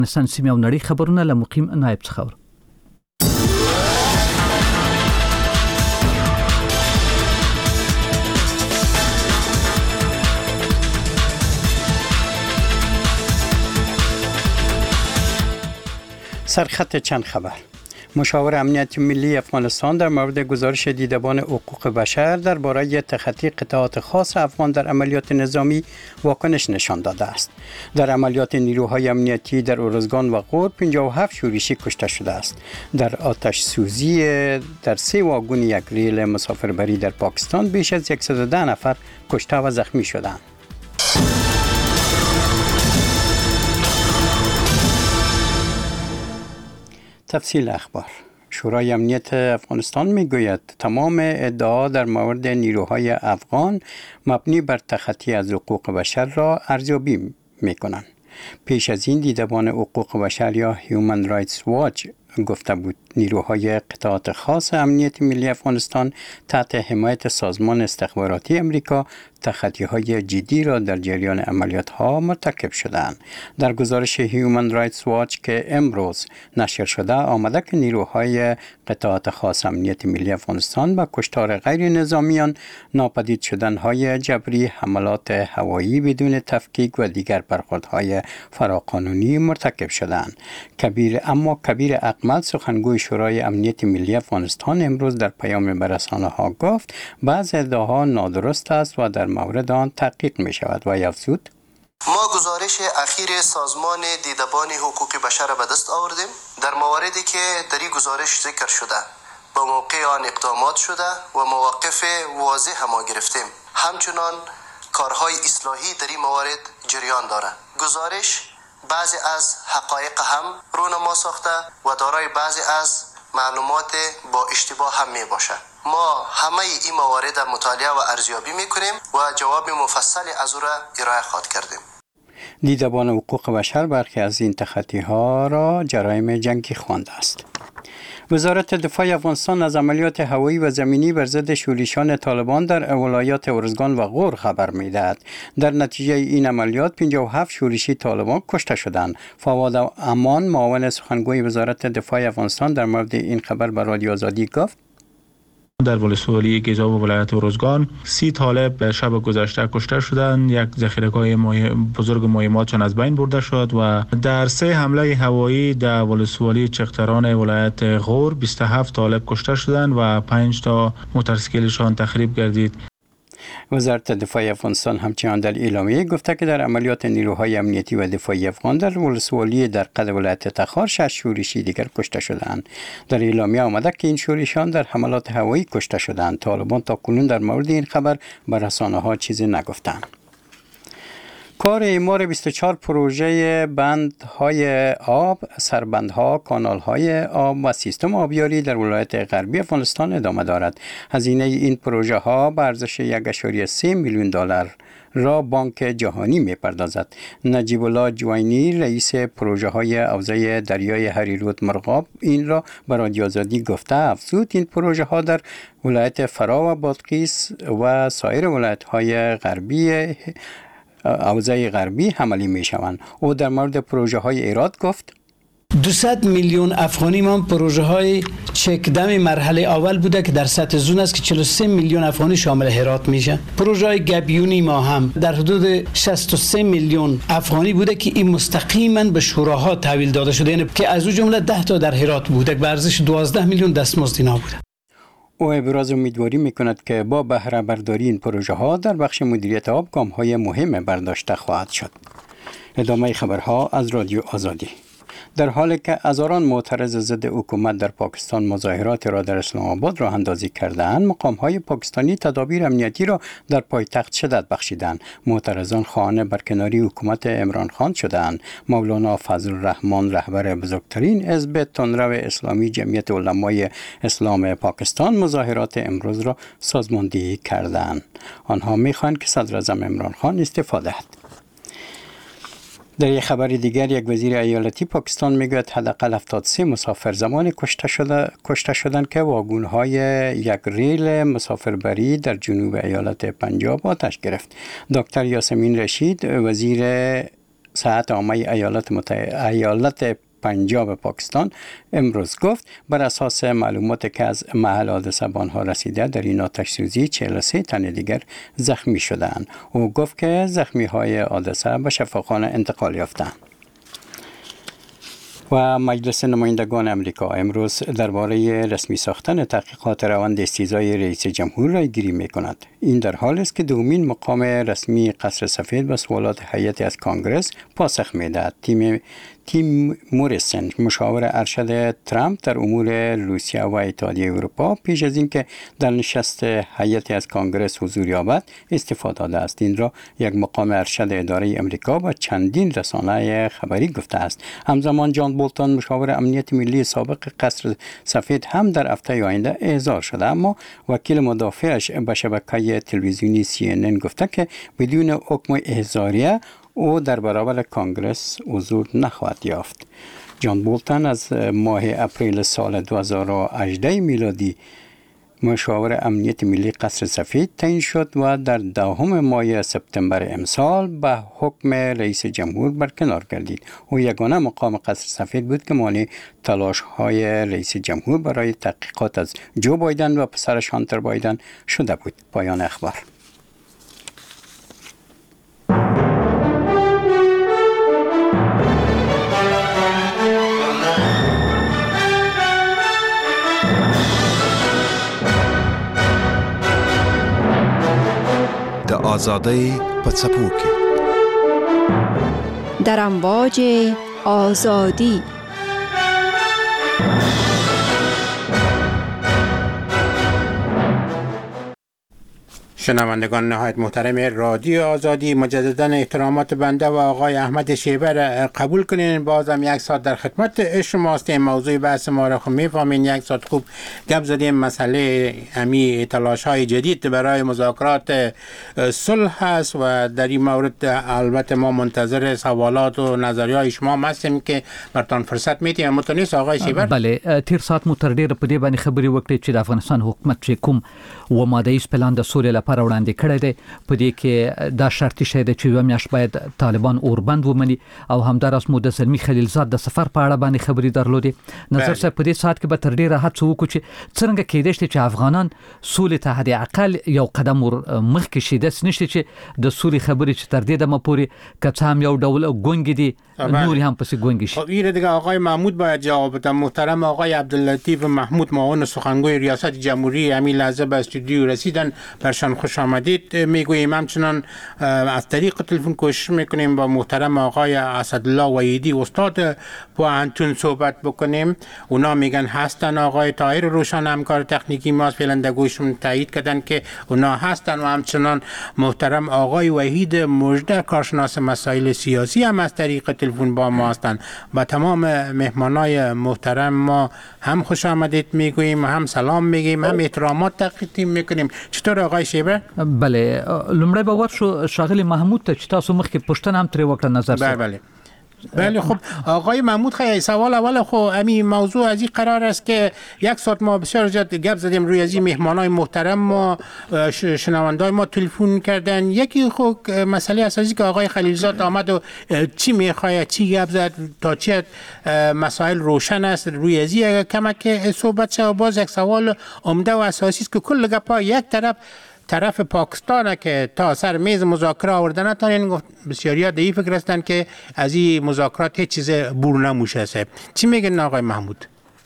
نسان سیمه او نړۍ خبرونه له مقیم نایب څخه. سرخط چند خبر. مشاور امنیت ملی افغانستان در مورد گزارش دیدبان حقوق بشر درباره تخطی قطاعات خاص افغان در عملیات نظامی واکنش نشان داده است. در عملیات نیروهای امنیتی در ارزگان و غور 57 شورشی کشته شده است. در آتش سوزی در 3 واگن یک ریل مسافربری در پاکستان بیش از 110 نفر کشته و زخمی شدند. تفصیل اخبار. شورای امنیت افغانستان میگوید تمام ادعا در مورد نیروهای افغان مبنی بر تخطی از حقوق بشر را ارزیابی میکنند. پیش از این دیدبان حقوق بشر یا هیومن رایتس واچ گفته بود نیروهای قطاعات خاص امنیت ملی افغانستان تحت حمایت سازمان استخباراتی امریکا تخطی‌های جدی را در جریان عملیات‌ها مرتکب شدند. در گزارش هیومن رایتس واچ که امروز نشر شده آمده که نیروهای قطاعات خاص امنیت ملی افغانستان با کشتار غیر نظامیان، ناپدید شدن‌های جبری، حملات هوایی بدون تفکیک و دیگر برخوردهای فراقانونی مرتکب شدند. کبیر اقمل سخنگوی شورای امنیت ملی افغانستان امروز در پیام به رسانه‌ها گفت بعض ادعاها نادرست است و در مورد آن تحقیق می شود و افزود ما گزارش اخیر سازمان دیدبان حقوق بشر به دست آوردیم. در مواردی که در این گزارش ذکر شده به موقع آن اقدامات شده و مواقف واضح ما گرفتیم. همچنان کارهای اصلاحی در این موارد جریان دارد. گزارش بعضی از حقایق هم رونما ساخته و دارای بعضی از معلومات با اشتباه هم می باشد. ما همه این موارد مطالعه و ارزیابی میکنیم و جواب مفصل از او را ارائه خواهد کردیم. دیدبان حقوق بشر برخی از این تخطی‌ها را جرایم جنگی خوانده است. وزارت دفاع افغانستان از عملیات هوایی و زمینی بر ضد شورشیان طالبان در ولایات ارزگان و غور خبر می‌دهد. در نتیجه این عملیات 57 شورشی طالبان کشته شدند. فواد امان معاون سخنگوی وزارت دفاع افغانستان در مورد این خبر به رادیو آزادی گفت در ولسوالی گیزا و ولایت ارزگان 30 طالب شب گذشته کشته شدند. یک ذخیره‌گاه بزرگ مهماتشان از بین برده شد و در 3 حمله هوایی در ولسوالی چختران ولایت غور 27 طالب کشته شدند و 5 تا موتورسیکلشان تخریب گردید. وزارت دفاع افغانستان همچنان در اعلامیه گفته که در عملیات نیروهای امنیتی و دفاعی افغان در ولسوالی در قد ولایت تخار 6 شورشی دیگر کشته شدند. در اعلامیه آمده که این شورشیان در حملات هوایی کشته شدند. طالبان تا کنون در مورد این خبر به رسانه‌ها چیزی نگفتند. کار اعمار 24 پروژه بندهای آب، سربندها، کانالهای آب و سیستم آبیاری در ولایت غربی افغانستان ادامه دارد. هزینه این پروژه ها به ارزش 1.3 میلیون دلار را بانک جهانی می‌پردازد. نجیب الله جوینی رئیس پروژه های حوزه دریای هریرود مرغاب این را به رادیو آزادی گفته افزود این پروژه ها در ولایت فرا و بادغیس و سایر ولایت های غربی حوزه غربی عملی می شوند. او در مورد پروژه های ایراد گفت 200 میلیون افغانی ما پروژه های چکدم مرحله اول بوده که در سطح زون است که 43 میلیون افغانی شامل هرات میشه. پروژه های گبیونی ما هم در حدود 63 میلیون افغانی بوده که این مستقیما به شوراها تحویل داده شده، یعنی که از او جمله 10 تا در هرات بوده به ارزش 12 میلیون دستمزد اینا بوده. او ابراز امیدواری میکند که با بهره برداری این پروژه ها در بخش مدیریت آب گام های مهم برداشته خواهد شد. ادامه خبرها از رادیو آزادی. در حالی که هزاران معترض ضد حکومت در پاکستان مظاهرات را در اسلام آباد راه اندازی کردند، مقام‌های پاکستانی تدابیر امنیتی را در پایتخت شدت بخشیدند. معترضان خواهان برکناری حکومت عمران خان شدند. مولانا فضل الرحمن رهبر بزرگترین حزب تندرو اسلامی جمعیت علمای اسلام پاکستان مظاهرات امروز را سازماندهی کردند. آنها می‌خواهند که صدر اعظم عمران خان استعفا دهد. در یک خبر دیگر یک وزیر ایالتی پاکستان میگوید حداقل 73 مسافر زمان کشته شدند که واگن‌های یک ریل مسافربری در جنوب ایالت پنجاب آتش گرفت. دکتر یاسمین رشید وزیر صحت عامه ایالت پنجاب پاکستان امروز گفت بر اساس معلوماتی که از محل حادثه به آنها رسیده در این آتش سوزی 43 تن دیگر زخمی شدند. او گفت که زخمی های حادثه به شفاخانه انتقال یافتند. و مجلس نمایندگان امریکا امروز درباره رسمی ساختن تحقیقات روند استیزای رئیس جمهور را گیری می کند. این در حال است که دومین مقام رسمی قصر سفید به سوالات هیئتی از کنگره پاسخ می دهد. تیم موریسن مشاور ارشد ترامپ در امور روسیه و اتحادیه اروپا پیش از اینکه در نشست هیئتی از کنگره حضور یابد استعفا داده است. این را یک مقام ارشد اداره امریکا با چندین رسانه خبری گفته است. همزمان جان بولتون مشاور امنیت ملی سابق قصر سفید هم در هفته آینده احضار شده، اما وکیل مدافعش به شبکه تلویزیونی CNN گفته که بدون حکم احضاریه او در برابر کنگرس حضور نخواهد یافت. جان بولتون از ماه اپریل سال 2018 میلادی مشاور امنیت ملی قصر سفید تعیین شد و در 10 ماه سپتامبر امسال به حکم رئیس جمهور برکنار گردید. او یگانه مقام قصر سفید بود که مانع تلاش‌های رئیس جمهور برای تحقیقات از جو بایدن و پسرش هانتر بایدن شده بود. پایان اخبار. آزادی پڅپوکي در امواج آزادی. شنوندگان نهایت محترم رادیو آزادی، مجددا احترامات بنده و آقای احمد شیبه را قبول کنین. بازم یک ساعت در خدمت شما هستیم. موضوع بحث ما را خب میفهمین. یک ساعت خوب گپ زدیم مسئله امی تلاش های جدید برای مذاکرات صلح است و در این مورد البته ما منتظر سوالات و نظریه های شما هستیم که برتان فرصت میتیم. متونیست آقای شیبه؟ بله، تیر ساعت مو تر ډیره په دې باندې خبرې وکړې چې د افغانستان حکومت چې کوم و ماده ایس پلان د سولې لپاره وړاندې کړی دی، په دې کې دا شرطي شی دی چې یو میاشت باید طالبان اوربند ومني او همداراز مو د زلمی خلیلزاد د سفر په اړه باندې خبرې درلودې. نظر صاحب په دې ساعت کې به تر ډیره هڅه وکړو چې څنګه کېدای شي چې افغانان سولې ته حد اقل یو قدم مخکې شي. داسې نشته چې د سولې خبرې چې تر دې دمه پورې که څه هم یو ډول ګونګې دي نوری هم پسې ګونګې شي. خب این دیگه آقای محمود باید جواب بدن. محترم آقای عبداللطیف محمود معاون سخنگوی ریاست جمهوری همین لحظه به استودیو رسیدن. برشان خوش آمدید میگوییم. همچنان از طریق تلفن کوشش میکنیم با محترم آقای اسدالله وحیدی استاد پوهنتون صحبت بکنیم. اونا میگن هستن. آقای طاهر روشن همکار تکنیکی ما فعلا در گوشم تایید کردن که اونا هستن و همچنان محترم آقای وحید مژده کارشناس مسائل سیاسی هم از طریق تلفن با ما هستن. با تمام مهمانای محترم ما هم خوش آمدید میگوییم، هم سلام میگیم، هم احترامات تقدیم میکنیم. چطور آقای شیبه؟ بله، لومړی به ورشو شاغلی محمود ته چې تاسو مخکې پوښتنه هم ترې وکړه نظر صاحب. بله خب آقای محمود خیلی سوال اول خب همین موضوع از این قرار است که یک ساعت ما بسیار زیاد گپ زدیم روی از این مهمانای محترم ما، شنوندای ما تلفن کردن. یکی خب مسئله اساسی که آقای خلیلزاد آمد و چی میخواد، چی گپ زد، تا چه مسائل روشن است روی از این کمک صحبت شد. باز یک سوال عمده و اساسی است که کل گپا یک طرف پاکستان که تا سر میز مذاکره آوردن نتونن. گفت بسیاریا در این فکر هستن که از این مذاکرات هیچ چیز بور نموشه. چی میگن آقای محمود؟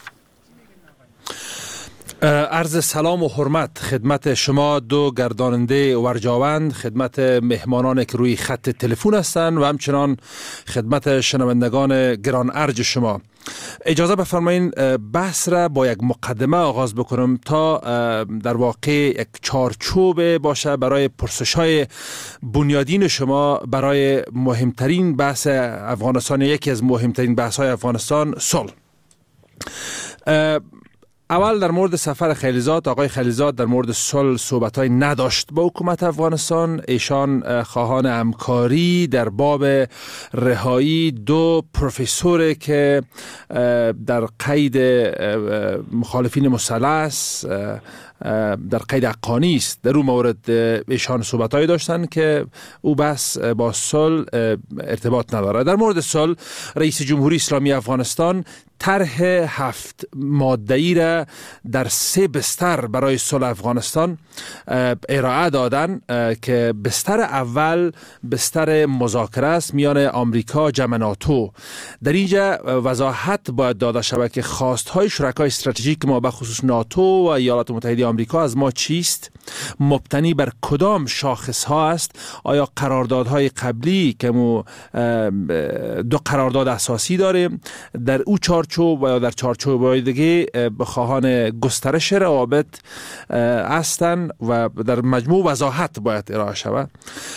عرض سلام و حرمت خدمت شما دو گرداننده ورجاوند، خدمت مهمانان که روی خط تلفن هستند و همچنان خدمت شنوندگان گران ارج شما. اجازه بفرمایین بحث را با یک مقدمه آغاز بکنم تا در واقع یک چارچوب باشه برای پرسش‌های بنیادین شما برای مهمترین بحث افغانستان. یکی از مهمترین بحث‌های افغانستان صلح. اول در مورد سفر خلیزاد، آقای خلیزاد در مورد صلح صحبت‌های نداشت با حکومت افغانستان. ایشان خواهان همکاری در باب رهایی دو پروفسور که در قید مخالفین مسلح در قید حقانی است، در اون مورد ایشان صحبت‌هایی داشتن که او بس با صلح ارتباط نداره. در مورد صلح، رئیس جمهوری اسلامی افغانستان طرح 7 ماده‌ای را در 3 بستر برای صلح افغانستان ارائه دادن که بستر اول بستر مذاکره است میان آمریکا جمع ناتو. در اینجا وضاحت باید داده شود که خواست‌های شرکای استراتژیک ما به خصوص ناتو و ایالات متحده آمریکا از ما چیست، مبتنی بر کدام شاخص‌ها است، آیا قراردادهای قبلی که ما 2 قرارداد اساسی داریم در او چارچوب و یا در چارچوب‌های دیگه خواهان گسترش روابط هستند و در مجموع وضاحت باید ارائه شود.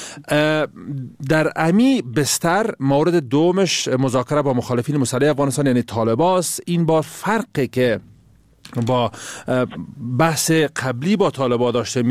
در امی بستر مورد دومش مذاکره با مخالفین مسلح افغانستان یعنی طالباست. این بار فرقی که با بحث قبلی با طالبا داشتیم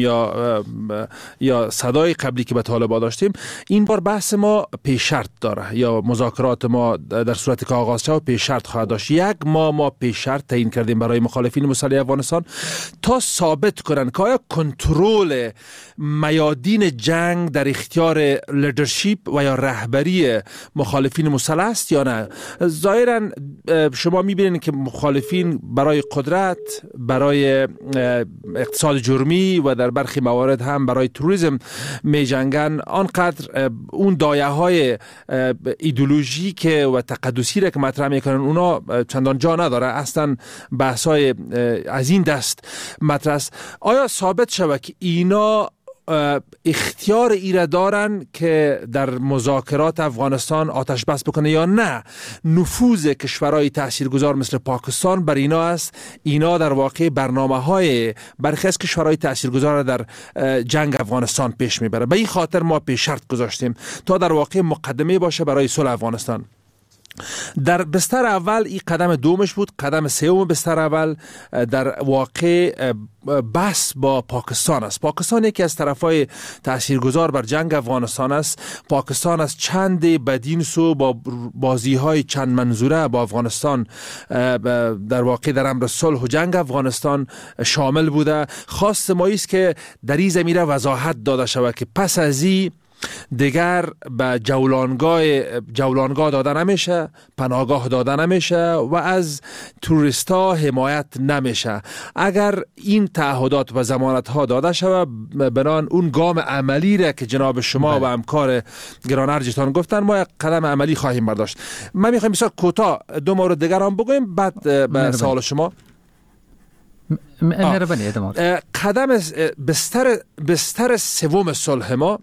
یا صدای قبلی که با طالبا داشتیم، این بار بحث ما پیش شرط داره یا مذاکرات ما در صورت که آغاز شود پیش شرط خواهد داشت. 1 ماه ما پیش شرط تعیین کردیم برای مخالفین مسلح افغانستان تا ثابت کنن که آیا کنترل میادین جنگ در اختیار لیدرشپ و یا رهبری مخالفین مسلح است یا نه. ظاهرا شما میبینید که مخالفین برای قدرت، برای اقتصاد جرمی و در برخی موارد هم برای تروریسم می جنگن، آنقدر اون دایه های ایدئولوژیک و تقدسی را که مطرح میکنن اونا چندان جا نداره. اصلا بحث های از این دست مطرح است. آیا ثابت شود که اینا اختیار ایره دارن که در مذاکرات افغانستان آتش بس بکنه یا نه؟ نفوذ کشورهای تاثیرگذار مثل پاکستان بر اینا است. اینا در واقع برنامه‌های برخی از کشورهای تاثیرگذار در جنگ افغانستان پیش میبره. به این خاطر ما پیش شرط گذاشتیم تا در واقع مقدمه باشه برای صلح افغانستان. در بستر اول این قدم دومش بود. قدم سوم بستر اول در واقع بحث با پاکستان است. پاکستان یکی از طرفای تاثیرگذار بر جنگ افغانستان است. پاکستان از چند بدین سو با بازی‌های چند منظوره با افغانستان در واقع در امر صلح و جنگ افغانستان شامل بوده. خواست ما است که در این زمینه وضاحت داده شود که پس از این دیگر به جولانگاه داده نمیشه، پناهگاه داده نمیشه و از توریستا حمایت نمیشه. اگر این تعهدات و ضمانت ها داده شود، بنان اون گام عملی را که جناب شما و همکار گرانارجتان گفتن ما یک قدم عملی خواهیم برداشت. من میخوایم بسیار کوتاه 2 مورد دیگر هم بگویم بعد به سوال شما. مهربانی ادامه. قدم بستر سوم صلح ما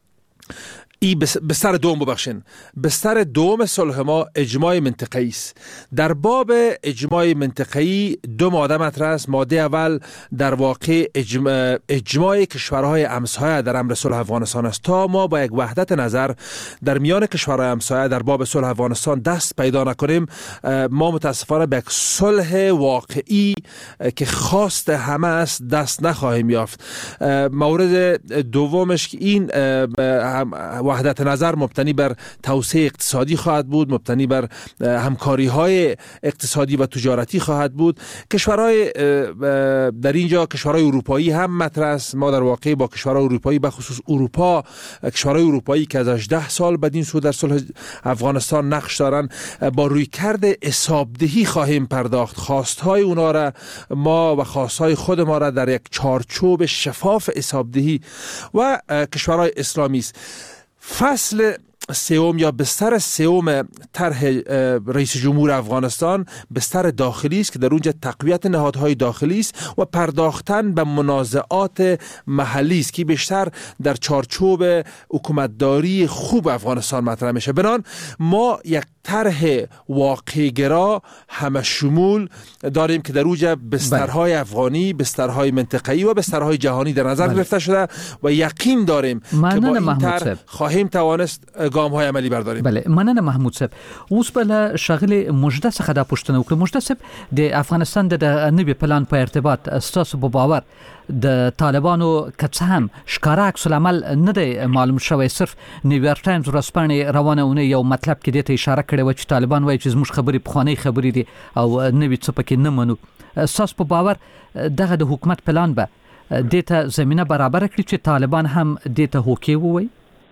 بستر دوم بستر دوم صلح ما اجماع منطقه‌ای است. در باب اجماع منطقه‌ای 2 ماده مطرح است. ماده اول در واقع اجماع کشورهای همسایه در امر صلح افغانستان است. تا ما با یک وحدت نظر در میان کشورهای همسایه در باب صلح افغانستان دست پیدا نکنیم، ما متاسفانه به یک صلح واقعی که خواست همه است دست نخواهیم یافت. مورد دومش که این وحدت نظر مبتنی بر توسعه اقتصادی خواهد بود، مبتنی بر همکاری های اقتصادی و تجارتی خواهد بود. کشورهای در اینجا کشورهای اروپایی هم مطرح است. ما در واقع با کشورهای اروپایی به خصوص اروپا، کشورهای اروپایی که از 18 سال بدین سو در صلح افغانستان نقش دارن، با رویکرد حسابدهی خواهیم پرداخت. خواستهای اونا را ما و خواستهای خود ما را در یک چارچوب شفاف حسابدهی و کشورهای اسلامی است. فصل سوم یا بستر سوم طرح رئیس جمهور افغانستان بستر داخلی است که در اونجا تقویت نهادهای داخلی است و پرداختن به منازعات محلی است که بیشتر در چارچوب حکومتداری خوب افغانستان مطرح میشه. بنان ما یک طرح واقع‌گرا همه شمول داریم که در اونجا بسترهای افغانی، بسترهای منطقه‌ای و بسترهای جهانی در نظر گرفته شده و یقین داریم که با این طرح خواهیم توانست ګام‌های عملی برداریم. بله، مننه محمود صاحب. اوس بل شغله مجده څخه د پښتنو وکړه. مجده صاحب د افغانستان د نوي پلان په ارتباط استاسو په باور د طالبانو کڅ هم ښکارا عکس العمل نه دی معلوم شوی. صرف نیویارک ټایمز ورځپاڼې روانهونه یو مطلب کې د اشاره کړې و چې طالبان وایي چې زموږ خبرې پخوانی خبرې دي او نوي څه پکې نه منو. استاسو په باور دغه د حکومت پلان به دته زمينه برابر کړي چې طالبان هم دته هوکي ووي؟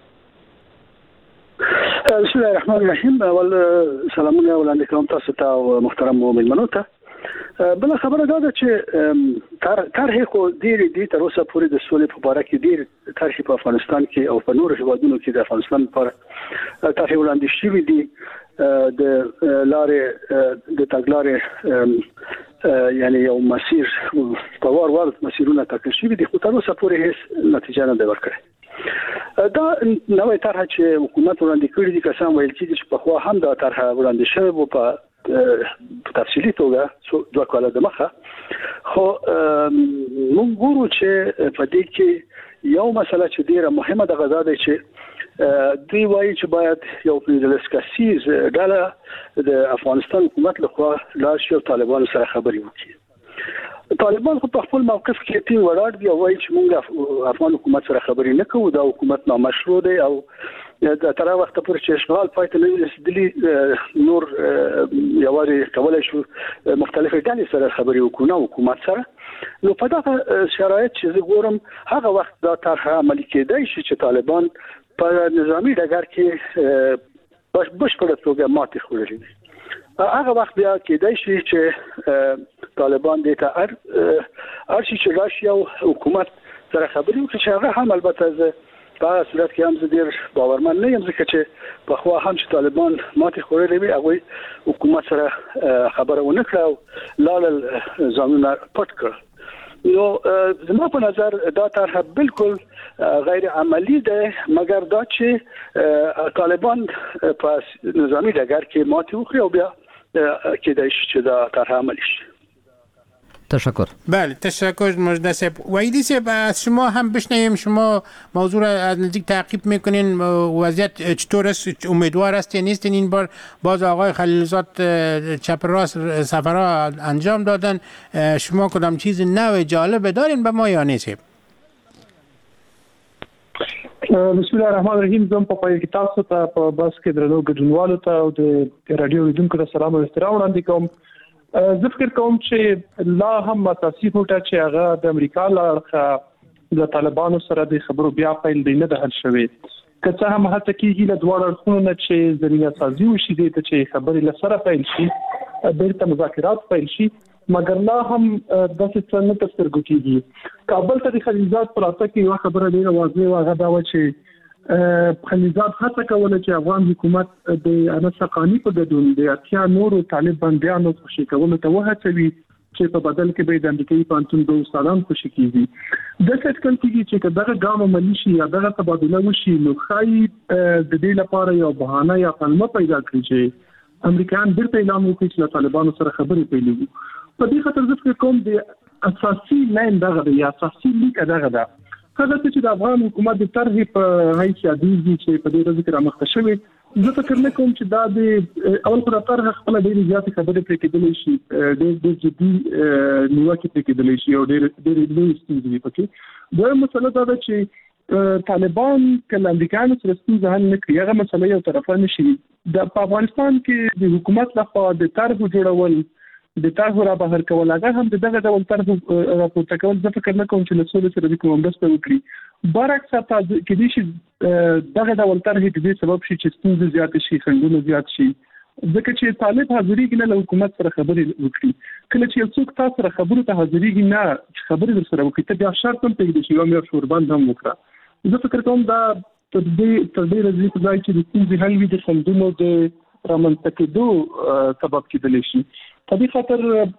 بسم الله الرحمن الرحیم. اول سلامونه وړاندې کوم تاسو ته او محترم مېلمنو ته. بل خبره دا ده چې طرح خو ډېر تر اوسه پورې د سولې په اړه کې ډېر طرح په افغانستان کې او په نورو هیوادونو کې د افغانستان لپاره طرح وړاندې شوې دي. د لارې د تګلارې یعنی یو مسیر په وار مسیرونه ټاکل شوي دي، خو تر اوسه پورې هیڅ نتیجه نه ده ورکړې. دا نوې طرح چې حکومت وړاندې کړې دي کسان ویل کېږي چې په خو هم دا طرح وړاندې شوی و په تفصیلي توګه دوه کاله د مخه، خو موږ ګورو چې په دې کې یو مسله چې ډیره مهمه ده غدا ده چې دوی وایي چې باید یو پریزلسکاسیز ډله د افغانستان حکومت لخوا لاش یو طالبان سره خبرې وکړي. طالبان خو په خپل موقف کې ټینګ ولاړ دي او وایي چې موږ افغان حکومت سره خبرې نه کوو، دا حکومت نامشروع دی او تر وخت پورې چې اشغال پای ته نه رسیدلی نور یوازې کولای شو مختلفې ډلې سره خبرې وکړو حکومت سره. نو په دغه شرایط چې زه ګورم هغه وخت دا طرح عملي کېدای شي چې طالبان په نظامی ډګر کې بشپړه توګه ماتې خوري. هغه وخت بیا کېدای شي چې طالبان دې ته ارشي چې راشي او حکومت سره خبرې وکړي چې هغه هم البته په صورت کې هم زه ډېر باورمن نه یم ځکه چې په خوا هم چې طالبان ماتې خوړلې وي هغوی حکومت سره خبره ونه کړه او لاړل ځانونه پټ کړل. نو زما په نظر دا طرح بالکل غیر عملی ده، مګر دا چې طالبان په نظامی ډګر کې ماتې وخوري او بیا کېدای شي چې دا طرح عملی شي. تشکر. بله تشکر مجده صاحب. وحیدی صاحب از شما هم بشنویم، شما موضوع را از نزدیک تعقیب میکنین، وضعیت چطور است؟ امیدوار است یا نیستین این بار؟ باز آقای خلیلزاد چپ راست سفرها انجام دادن، شما کدام چیز نو جالب دارین به ما یا نیست؟ بسم الله الرحمن الرحیم. زم په پای کې تاسو ته په بس کې درنو ګډونوالو ته او د رادیو لیدونکو ته سلام او احترام وړاندې کوم. زه فکر کوم چې لا هم اساسي هوټه چې هغه د امریکا لخوا د طالبانو سره د خبرو بیا پیل دی نه ده حل شوی. که څه هم هڅه کېږي له دواړو اړخونو نه چې زمینه سازي وشي دې ته چې خبرې له سره پیل شي، بیرته مذاکرات پیل شي، مګر لا هم داسې څه نه تر سترګو کېږي. کابل ته د خلیلزاد په راتګ کې یوه خبره ډېره واضح وه، هغه دا وه چې خلیلزاد هڅه کوله چې افغان حکومت د انس حقاني په ګډون د اتیا نورو طالب بندیانو خوشي کولو ته وهڅوي چې په بدل کې به د امریکایي پوهنتون د استادان خوشي کیږي. داسې اټکل کېږي چې دغه ګام عملي شي یا دغه تبادله وشي نو ښایي د دې لپاره یو بهانه یا پلمه پیدا کړي چې امریکایان بیرته اعلان وکړي چې له طالبانو سره خبرې پیلوي. په دې خاطر زه فکر کوم د اساسي لاین دغه دی یا اساسي لیک دغه ده. هغه چې د افغان حکومت د طرح په حیث یادېږي چې په دې ورځ کې رامخته شوی، زه فکر نه کوم چې دا د اول پر طرح خپل ډېرې زیاتې خبرې پرې کېدلی شي، ډېر جدي نیوکې پرې کېدلی شي او ډېرې لویې ستونزې وي پکې. دویمه مسله دا ده چې طالبان که له امریکایانو سره ستونزه حل نه کړي هغه مسله یو طرفه نه شي. په افغانستان کې د حکومت لخوا د طرحو جوړول، د طرحو را بهر کول، هغه هم د دغه ډول طرحو راپورته کول، زه فکر نه کوم چې له سولې سره د کومه مرسته وکړي. برعکس کېدای شي دغه ډول طرحې د دې سبب شي چې ستونزې زیاتې شي، خنډونه زیات شي، ځکه چې طالب حاضرېږي نه له حکومت سره خبرې وکړي. کله چې یو څوک تاسو سره خبرو ته حاضرېږي نه چې خبرې درسره وکړي، ته بیا شرط هم پرېږدي چې یو میاشت ورباندې هم وکړه. زه فکر کوم دا تر دې راځي په ځای چې د ستونزې حل وي، د خنډونو د رامنځته کېدو سبب کېدلی شي. په دې خاطر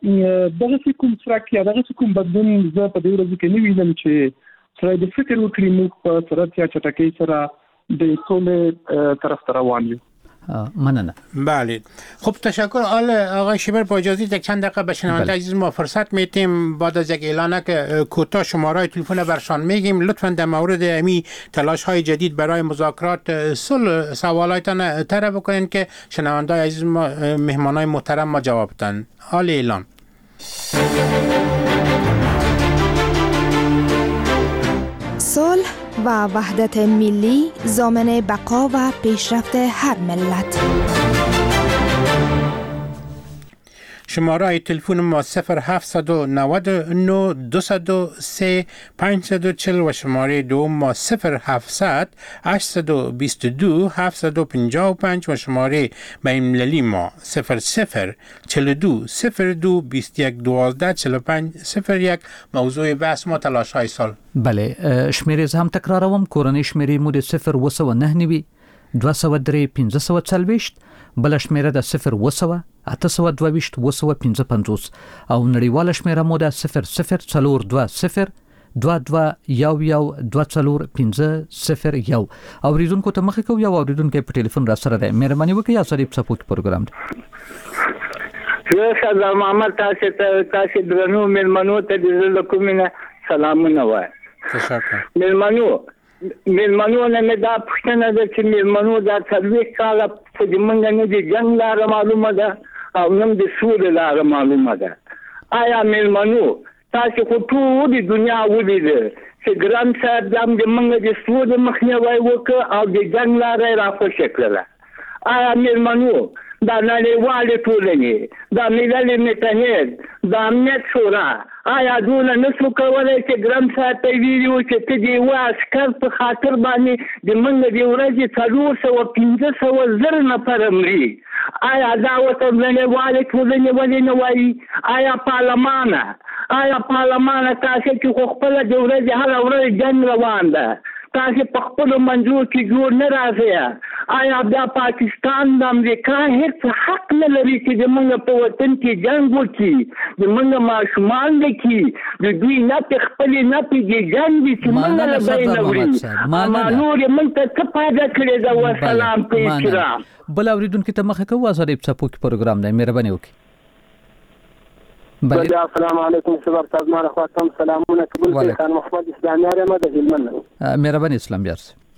دغه کوم څرک یا دغه کوم بدلون زه په دې ورځو کې نه وینم چې سره د فکر وکړي موږ په سرعت یا چټکۍ سره د سولې طرف ته روان یو. مننه. بله خب تشکر. آقای شیبر با اجازه یک چند دقیقه به شنونده عزیز ما فرصت میتیم بعد از یک اعلانک کوتاه شماره تلفن برشان میگیم. لطفا در مورد امی تلاش های جدید برای مذاکرات صلح سوالاتان طرح بکنین که شنونده عزیز ما مهمانای محترم ما جواب بدن. حال اعلان. صلح و وحدت ملی ضامن بقا و پیشرفت هر ملت. شماره تلفن ما 0799 203 540 و شماره دوم ما 0700 822 755 و شماره بین‌المللی ما 0042 02 21 12 45 01. موضوع بحث ما تلاش های صلح. بله شمیرې زه هم تکراروم. کورنۍ شمیرې مو د 0 203 540 بل شمیره د 0 822 255 او نړیواله شمیره مو د 0042 22 اوریدونکو ته مخکې کو یو اوریدونکو په ټلیفون را سره ده. مهرباني وکړئ یا سړي په سپورت پروګرام دی. زه سردار محمد تاسو درنو ملمنو ته د کومه سلامونه وای. تشکر. ملمنو نه دا پښتنه ده چې ملمنو دا څلوي کاله په دمنګ نه دي جنگ لاره معلومه ده او نن د سور لاره معلومه ده. آیا ملمنو تاسو خو ټول د دنیا ولیدل چې ګران صاحب د منګ د سور مخنیوي وکړ او د جنگ لاره راخوشه کړله. آیا ملمنو دا نړیوالې ټولنې دا ملل متحد دا امنیت شورا آیا دونه نسو کولای چې ګرام صاحب ته ویلو چې ته دی واسکر په خاطر باندې د منګ دی ورځې 415 زر نفر مري؟ آیا دا وته نړیوالې ټولنې ولې نه وایي؟ آیا پارلمان تاسو کې خپل د ورځې هر ورځ جنگ روان ده تاسو په خپل منځو کې جوړ نه راځي؟ آیا دا پاکستان د امریکا هیڅ حق نه لري چې د موږ په وطن کې جنگ وکړي؟ د موږ ماشومان دي د دوی نه خپل نه پیږي جنگ دي چې موږ له بین نوري نور موږ ته څه پاده کړی دا وسلام په احترام. بل اوریدونکو ته مخکې کو واسره په سپورت پروګرام دی. مهرباني وکړئ. السلام علیکم شباب سازمان خواستم سلامونه قبول خان محمد اسلامی آرما د هلمند. مهرباني اسلام بیار.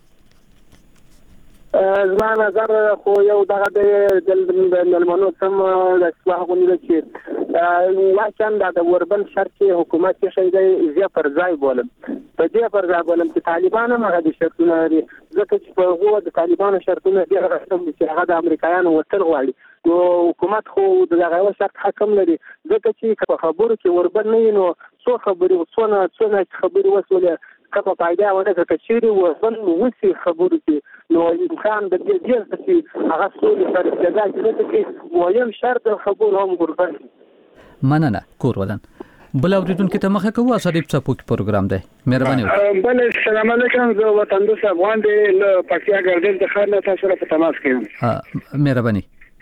زما نظر خو یو دغه د ملمنو سم د اصلاح غونډه چې واچن د وربل شرط حکومت کې شي دی زیات پر ځای بولم په دې پر ځای بولم چې طالبان هغه د شرطونه لري ځکه چې په هغه د طالبانو شرطونه ډېر راځم چې هغه د امریکایانو وتر غواړي نو حکومت خو دغه شرط حکم لري ځکه چې په خبرو کې وربل نه نو څو خبرې څونه خبرې وسولې کله پیدا ونه کچېری وربل وسی خبرو کې نو امکان د دې چې هغه څول پر جزا کې وایم شرط خبرو هم وربل. مننه کور ودان. بل اوریدونکو ته مخه کوو اساده په سپورت پروګرام دی. مهرباني وکړئ. بل السلام علیکم زه وطن دوست افغان دی له پکتیا ګردل د خان تاسو سره په تماس کې یم. مهرباني.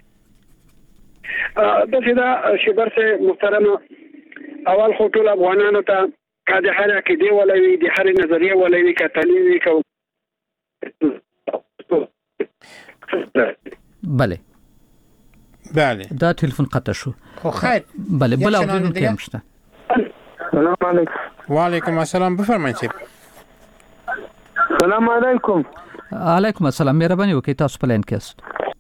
د سیدا شبر سے محترم اول خو ټول افغانانو ته د هر عقیده ولوي د هر نظریه ولوي کتلې کو بله دا تلفن قطع شو. خو خیر بله بل اوریدونکو هم شته. سلام علیکم. و علیکم السلام. بفرمایئ. سلام علیکم. علیکم السلام. مهرباني وکړئ تاسو په لین کې است.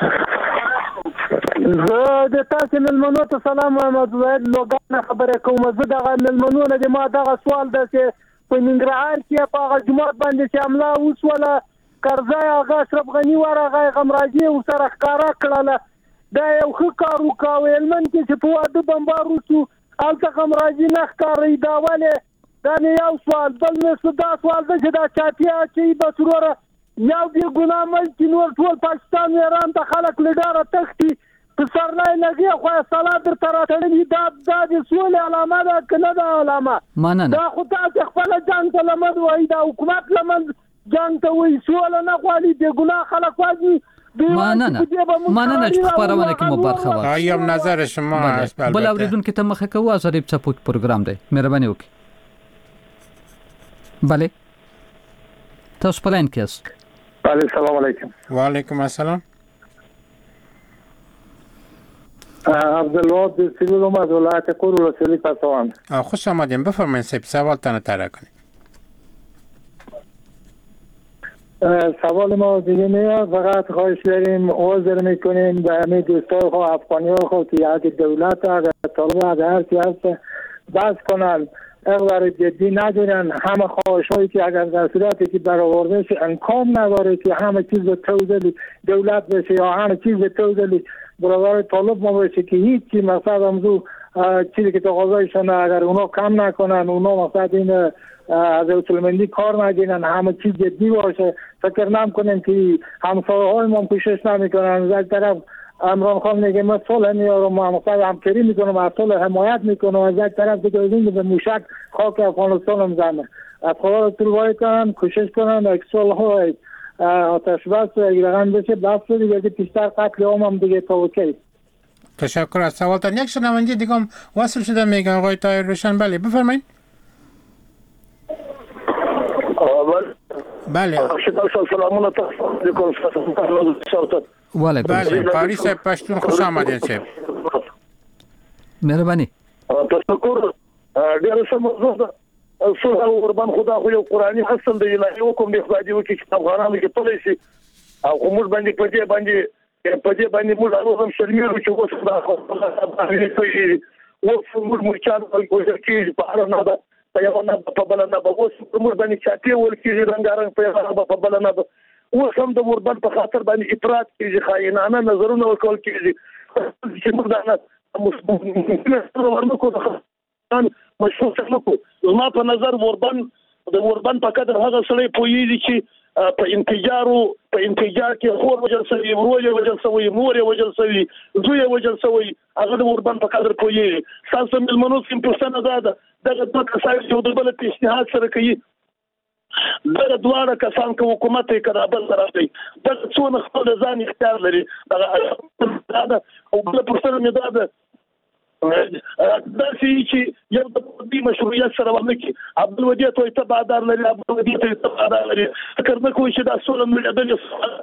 زه د تاسو ملمنو ته سلام محمد زید لوګان خبره کوم. زه دغه ملمنو نه ما دغه سوال ده چې په ننګرهار کې په هغه جمعه باندې چې حمله وسوله کرزای هغه اشرف غنی ورغه غمراجي او سره ښکارا کړله دا یو ښه کار وکاو. هلمند کې چې په واده بمبار وشو هلته غمراجي نه ښکاري دا ولې دا نه یو سوال. بل نه دا سوال ده چې دا چاپیا چې بسروره یو بې ګناه مل چې نور ټول پاکستان ایران ته خلک لډاره تښتي په سرلای لګي خو سلام درته راټړي دا د سولې علامه ده کنه دا علامه دا خو تاسو خپل جنگ ته لمد وای دا حکومت لمد جنگ ته وای سول نه غواړي د ګناه خلک واجی مننه چې خبرونه کې مو برخه واخلئ. آیا نظر شما است؟ بل اوریدونکو ته مخه کوو اساده په سپورت پروګرام دی. مهرباني وکړئ. بله تاسو په لین کې است. بله سلام علیکم. و علیکم السلام. عبدالوهاب دستگیر از ولایت کور ولسوالی پسوان. خوش آمدین، بفرمایید سوال تان طرح کنید. سوال ما دیگه نیست، فقط خواهش داریم عذر میکنیم به همه دوستای خود افغانی ها که یک دولت طالب هر کی هست بس کنن، اقدار جدی ندارن. همه خواهش هایی که اگر در صورتی که برآورده شه امکان نداره که همه چیز به توزیع دولت بشه یا همه چیز به توزیع برادر طالب ما بشه که هیچی مقصد همزو چیزی که تقاضایشون اگر اونا کم نکنن، اونا مقصد این از اصولمندی کار نگیرن، همه چیز جدی باشه. فکر نکنیم که همسایه های ما کوشش نمیکنن. از یک طرف عمران خان میگه من صلح میارم، مقصد همکاری میکنم، از صلح حمایت میکنم، از یک طرف دیگه این به موشک خاک افغانستان میزنه. از خدا طلبای کنن، کوشش کنن یک صلح های آتش بس یک رقم بشه، بس دیگه پیشتر قتل عام هم دیگه توکی. تشکر از سوالتان. یک شنونده دیگه هم وصل شده میگن آقای طاهر روشن. بله بفرمایید. بله بله پاری صاحب پشتون خوش آمدین صاحب. مهربانی. تشکر. ډیر ښه موضوع ده. صلح او قربان خدا خو یو قرآني حسن دی، الهي حکم دی خدای دې وکړي چې افغانانو کې پلی شي او موږ باندې په دې باندې موږ هم شرمېږو چې اوس دا اوس موږ مورچان ولګوزر کېږي په هره نه ده په یوه نه ده په بله نه ده. اوس موږ باندې چاپې ول کېږي رنګارنګ په یوه نه ده په بله نه ده. اوس هم د اوربند په خاطر باندې افراط کېږي، خاینانه نظرونه ورکول کېږي چې موږ دا نه ورنکو مشروع څنګه. زما په نظر اوربند په قدر هغه سړی پوهېږي چې په انفجار کې خور وجل شوی، ورور یې وجل شوی، مور یې وجل شوی، زوی یې وجل شوی، هغه د اوربند په قدر پوهېږي. ستاسو مېلمنو کې پوښتنه دا ده، دغه دوه کسان یو د بل پیشنهاد سره کوي، دغه دواړه کسان که حکومت یې که د بل طرف دی، دغه څونه خپل ځان اختیار لري. دغه دا ده. او بله پوښتنه مې دا ده داسې چې یو د دې مشروعیت سره ونه کړي. عبدالودیع ته تبعدار لري، عبدالودیع ته تبعدار لري، فکر نه کوي چې دا سوله ملتدلې.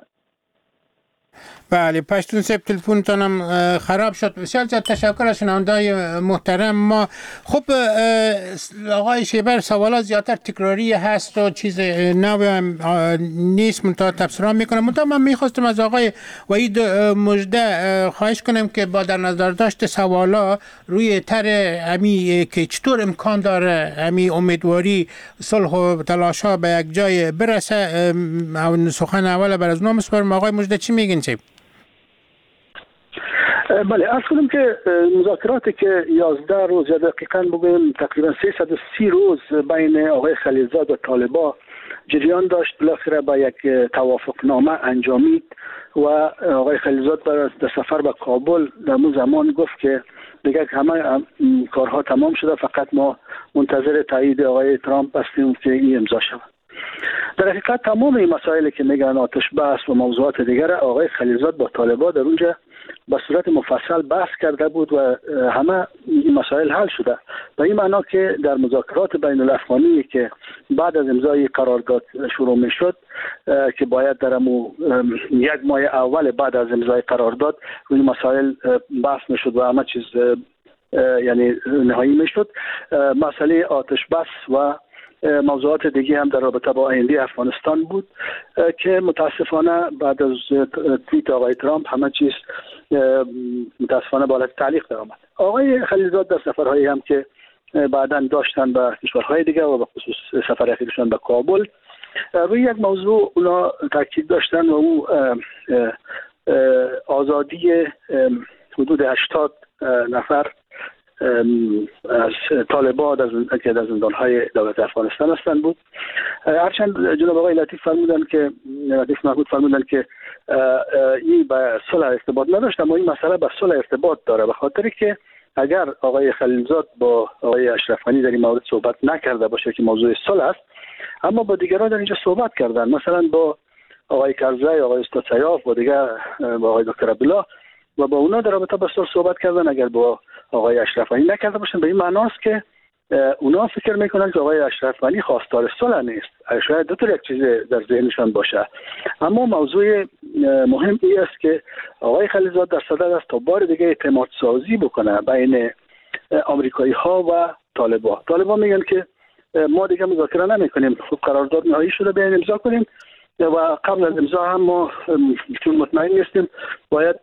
بله پشتون صاحب تلفنتان هم خراب شد. بسیار زیاد تشکر از شنونده‌های محترم ما. خب آقای شیبر سوالات زیادتر تکراری هست و چیز نوی هم نیست، منتها تبصره میکنم. منتها من میخواستم از آقای وحید مژده خواهش کنم که با در نظر داشت سوالا روی تر امی که چطور امکان داره امی امیدواری صلح و تلاشا به یک جای برسه. سخن اول بر از نام سپارم. آقای مژده چی میگین چی؟ بله عرض کنم که مذاکراتی که 11 روز یا دقیقاً بگویم تقریبا 330 روز بین آقای خلیلزاد و طالبان جریان داشت، بالاخره با یک توافقنامه انجامید و آقای خلیلزاد در سفر به کابل در اون زمان گفت که دیگه همه کارها تمام شده، فقط ما منتظر تایید آقای ترامپ هستیم که این امضا شود. در حقیقت تمام این مسائلی که میگن آتش بس و موضوعات دیگر آقای خلیلزاد با طالبان در اونجا به صورت مفصل بحث کرده بود و همه این مسائل حل شده. به این معنا که در مذاکرات بین الافغانی که بعد از امضای قرارداد شروع می شد که باید در یک ماه اول بعد از امضای قرارداد روی مسائل بحث می شد و همه چیز یعنی نهایی می شد. مسئله آتش بس و موضوعات دیگه هم در رابطه با آینده افغانستان بود که متاسفانه بعد از توییت آقای ترامپ همه چیز متاسفانه با تعلیق در آمد. آقای خلیلزاد در سفرهایی هم که بعداً داشتن به کشورهای دیگه و به خصوص سفر اخیرشون به کابل روی یک موضوع اونا تاکید داشتن و او آزادی حدود 80 نفر از طالبان که در زندانهای دولت افغانستان هستند بود. هرچند جناب آقای لطیف محمود فرمودن که این به صلح ارتباط نداشت، اما این مسئله به صلح ارتباط داره، به خاطری که اگر آقای خلیلزاد با آقای اشرف غنی در این مورد صحبت نکرده باشه که موضوع صلح است، اما با دیگران در اینجا صحبت کردن، مثلا با آقای کرزی، آقای استاد سیاف و دیگر با آقای دکتر عبدالله و با اونا در رابطه با صلح صحبت کردن. اگر با آقای اشرف غنی نکرده باشن به این معناست که اونا فکر میکنن که آقای اشرف غنی خواستار صلح نیست. شاید دو تا یک چیز در ذهنشان باشه، اما موضوع مهم این است که آقای خلیلزاد در صدد است تا بار دیگه اعتماد سازی بکنه بین آمریکایی ها و طالبان میگن که ما دیگه مذاکره نمیکنیم، خب قرارداد نهایی شده بیاین امضا کنیم و قبل از امضا هم ما چون مطمئن نیستیم باید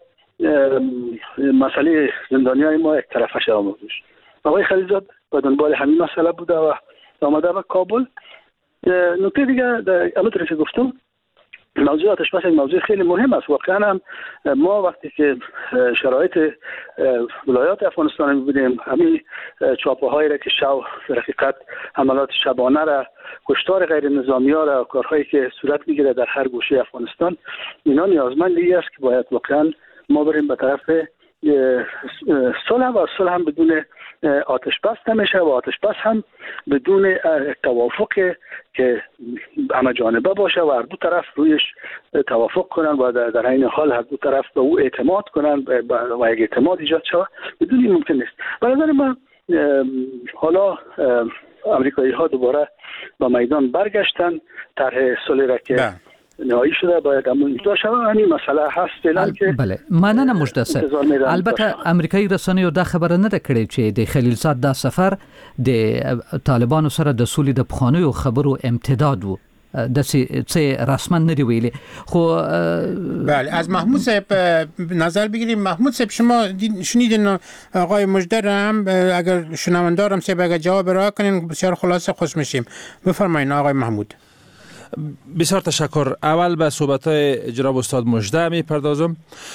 مسئله زندانیای ما یک طرفه شود. آقای خلیلزاد به دنبال همین مسئله بوده و آمده به کابل. نکته دیگه همونطور که گفتم موضوع آتش بس یک موضوع خیلی مهم است. واقعا هم ما وقتی که شرایط ولایات افغانستان می‌بینیم، همین چاپه‌هایی را که در حقیقت حملات شبانه را، کشتار غیر نظامی‌ها را، کارهایی که صورت میگیره در هر گوشه افغانستان، اینا نیازمند است که باید واقعا ما بریم به طرف صلح و صلح هم بدون آتش بس نمیشه و آتش بس هم بدون توافق که همه جانبه باشه و هر دو طرف رویش توافق کنن و در این حال هر دو طرف به او اعتماد کنن و یک اعتماد ایجاد شود، بدون این ممکن نیست. به نظر من حالا امریکایی ها دوباره با میدان برگشتن، طرح صلح را که نهایی شده باید همون اجرا شود. همین مسئله هست فعلا که بله مننه مجدسه. البته امریکایي رسنیو دا خبره نه کړې چې د خلیلزاد دا سفر د طالبانو سره د سولې د پخوانیو خبرو امتداد وو، د څه رسما نه دی ویلي. خو بله از محمود صاحب نظر بگیریم. محمود صاحب شما شنیدین آقای مجدر هم، اگر شنوندارم صاحب اگر جواب را کنین بسیار خلاصه خوش میشیم. بفرمایید آقای محمود. بسیار تشکر. اول به صحبت‌های جناب استاد مجده می‌پردازم.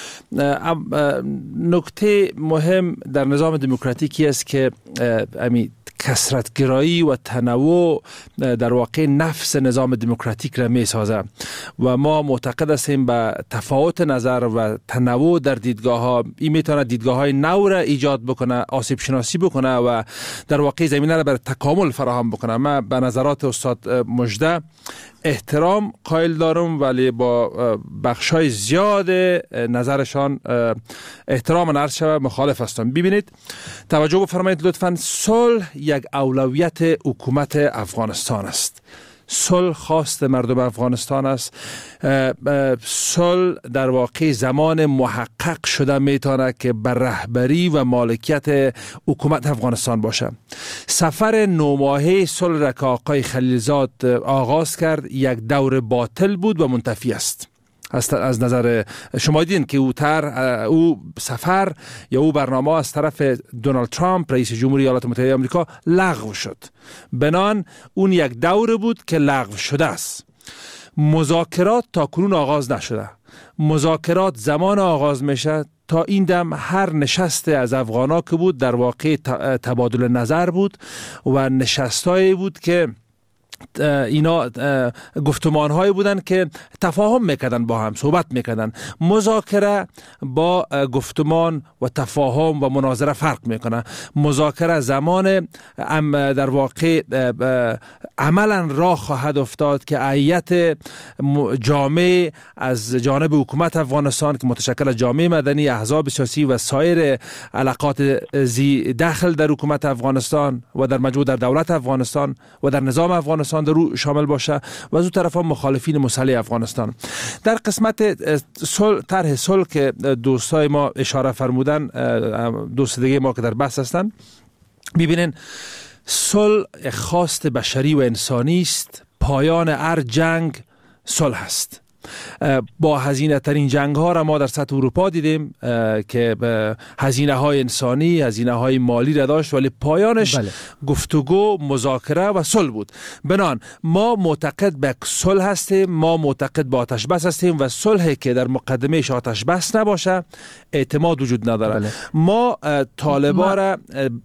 نکته مهم در نظام دموکراتیکی است که کثرت‌گرایی و تنوع در واقع نفس نظام دموکراتیک را می‌سازه و ما معتقد هستیم به تفاوت نظر و تنوع در دیدگاه‌ها این می‌تونه دیدگاه‌های نو را ایجاد بکنه، آسیب شناسی بکنه و در واقع زمینه را برای تکامل فراهم بکنه. من به نظرات استاد مجده احترام قائل دارم، ولی با بخشای زیاد نظرشان احترام عرض شود مخالف هستم. ببینید، توجه بفرمایید لطفاً، صلح یک اولویت حکومت افغانستان است. صلح خواست مردم افغانستان است. صلح در واقع زمان محقق شده میتونه که بر رهبری و مالکیت حکومت افغانستان باشه. سفر 9 ماهه صلح را که آقای خلیلزاد آغاز کرد یک دور باطل بود و منتفی است. از نظر شما دیدین که او سفر یا او برنامه از طرف دونالد ترامپ رئیس جمهوری ایالات متحده آمریکا لغو شد. بنان اون یک دور بود که لغو شده است. مذاکرات تا کنون آغاز نشده. مذاکرات زمان آغاز میشه تا این دم هر نشست از افغانا که بود در واقع تبادل نظر بود و نشستایی بود که اینا گفتمان هایی بودن که تفاهم میکردن، با هم صحبت میکردن. مذاکره با گفتمان و تفاهم و مناظره فرق میکنه. مذاکره زمان در واقع عملا راه خواهد افتاد که هیئت جامع از جانب حکومت افغانستان که متشکل از جامعه مدنی، احزاب سیاسی و سایر علاقات ذی دخل در حکومت افغانستان و در مجموع در دولت افغانستان و در نظام افغانستان در رو شامل باشه و از اون طرف هم مخالفین مسلح افغانستان. در قسمت طرح صلح که دوستای ما اشاره فرمودن، دوست دیگه ما که در بحث هستن، ببینین صلح خواست بشری و انسانی است. پایان هر جنگ صلح است. با هزینه ترین جنگ ها را ما در سطح اروپا دیدیم که هزینه های انسانی، هزینه های مالی را داشت، ولی پایانش گفتگو، مذاکره و صلح بود. بنان ما معتقد به صلح هستیم، ما معتقد به آتش بس هستیم و صلحی که در مقدمهش آتش بس نباشه اعتماد وجود نداره. ما طالبان را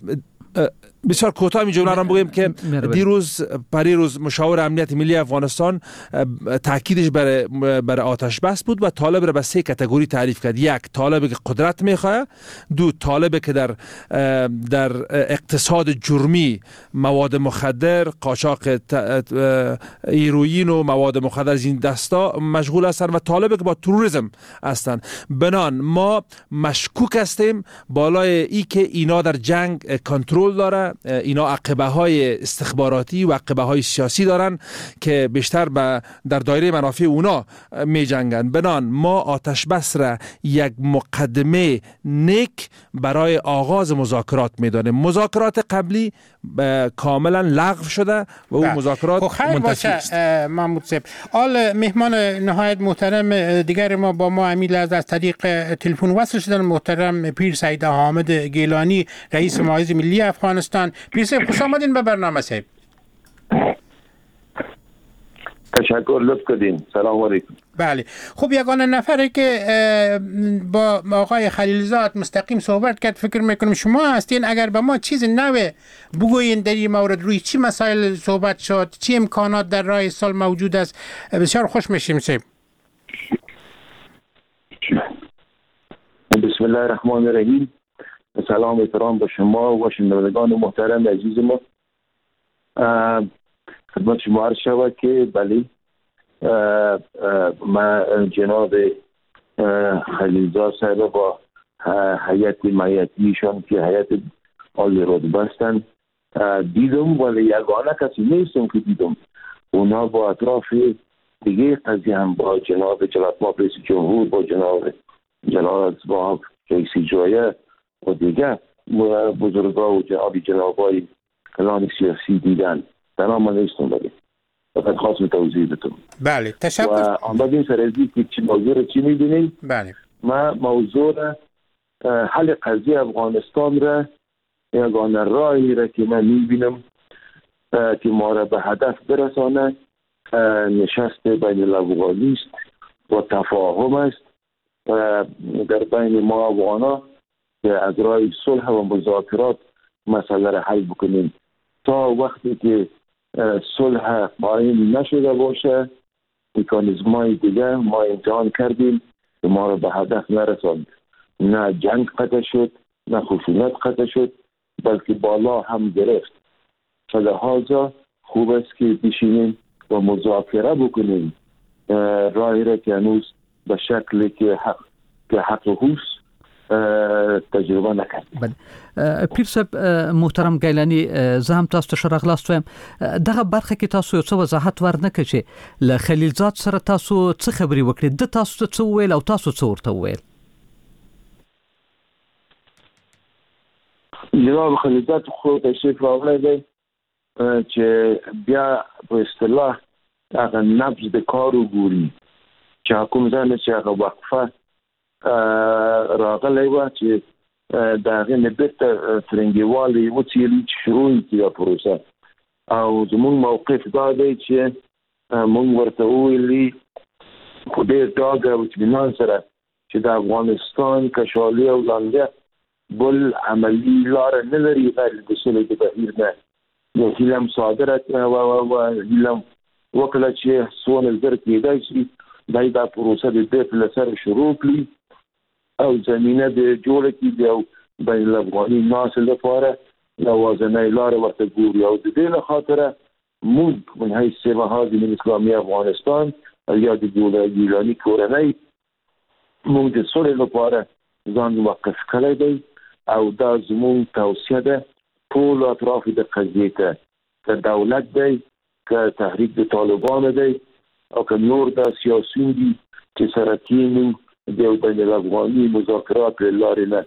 بسیار کوتاه این جمله را بگیم که پریروز مشاور امنیت ملی افغانستان تاکیدش برای آتش بس بود و طالب را به 3 کاتگوری تعریف کرد. یک، طالب که قدرت میخواه. 2، طالب که در اقتصاد جرمی، مواد مخدر، قاچاق هیروئین و مواد مخدر از این دستا مشغول هستند و طالب که با تروریسم هستند. بنان ما مشکوک هستیم بالای ای که اینا در جنگ کنترل داره میشه اینا عقبه های استخباراتی و عقبه های سیاسی دارن که بیشتر در دایره منافع اونا می جنگن. بنان ما آتش بس را یک مقدمه نیک برای آغاز مذاکرات میدانیم. مذاکرات قبلی کاملا لغو شده و اون مذاکرات منتفی است. محمود صاحب، آل مهمان نهایت محترم دیگر ما با ما امیل از طریق تلفن وصل شدن، محترم پیر سید حامد گیلانی، رئیس معاهد ملی افغانستان. پیر صاحب خوش آمدین به برنامه صاحب. تشکر، لطف کردین. سلام علیکم. بله، خب یگانه نفره که با آقای خلیلزاد مستقیم صحبت کرد فکر میکنم شما هستین. اگر به ما چیز نوه بگوین در این مورد، روی چی مسائل صحبت شد، چی امکانات در راه سال موجود است، بسیار خوش میشیم صاحب. بسم الله الرحمن الرحیم. سلام احترام به شما و شنوندگان محترم عزیز ما. خدمت شما عرض شود که بله، ما جناب خلیلزاد صاحب با هیئت معیتیشان که هیئت عالی رتبه هستند دیدم، ولی یگانه کسی نیستم که دیدم. اونا با اطراف دیگه قضیه هم با جناب جلال‌مآب رئیس جمهور، با جناب جلال‌مآب رئیس جمهوریه و دیگه بزرگا و جنابای کلان سیاسی دیدن. سلام نیستم بله. فقط خواستم توضیح بدم. بله، تشکر. و آمدین سر از که چی موضوع رو چی می‌بینیم؟ بله. ما موضوع حل قضیه افغانستان را یگانه راهی را که من می‌بینم که ما را به هدف برسانه نشست بین الافغانی است و تفاهم است در بین ما افغانا که از راه صلح و مذاکرات مسئله را حل بکنیم. تا وقتی که صلح قائم نشده باشه، مکانیزم‌های دیگه ما امتحان کردیم که ما را به هدف نرساند. نه جنگ قطع شد، نه خشونت قطع شد، بلکه بالا هم گرفت. لذا خوب است که بشینیم و مذاکره بکنیم راهی را که هنوز به شکلی که حق و حوس تجربه نکردیم. پیر صاحب محترم گیلانی، زه هم تاسو ته ښه راغلاست وایم. دغه برخه کې تاسو یو څه وضاحت ورنکړئ چې له خلیلزاد سره تاسو څه خبرې وکړې، د تاسو ته څه وویل او تاسو څه ورته وویل؟ جناب خلیلزاد خو تشریف راوړی دی چې بیا په اصطلاح هغه نبض د کار وګوري چې کوم ځای نه چې هغه وقفه راغلی وه چې د هغې نه بېرته ترنګېوالی وڅېړي چې شروع کړي دا پروسه. او زموږ موقف دا دی چې موږ ورته وویلي په ډېر ډاډ او اطمینان سره چې د افغانستان کشالي او لانجه بل عملي لاره نه لري غیر د صلح د بهیر نه. یو هیله هم صادره کړه و هیله هم وکړه چې څونه زر کېدای شي دی دا پروسه د دې له سره شروع کړي او زمینه د جوړه کړي د یو بین الافغاني ناسل لپاره لوازنۍ لارې ورته ګوري. او د دې له خاطره موږ من حیث محاذ اسلامي افغانستان یا د ګیلاني کورنۍ موږ د صلح لپاره ځان موقف کړی دی او دا زموږ توصیه ده ټول اطراف د قضیې ته، که دولت دی، که تحریک د طالبان دی او که نور دا سیاسیون دي چې سره کینو د یو بین الافغاني مذاکرات له لارې نه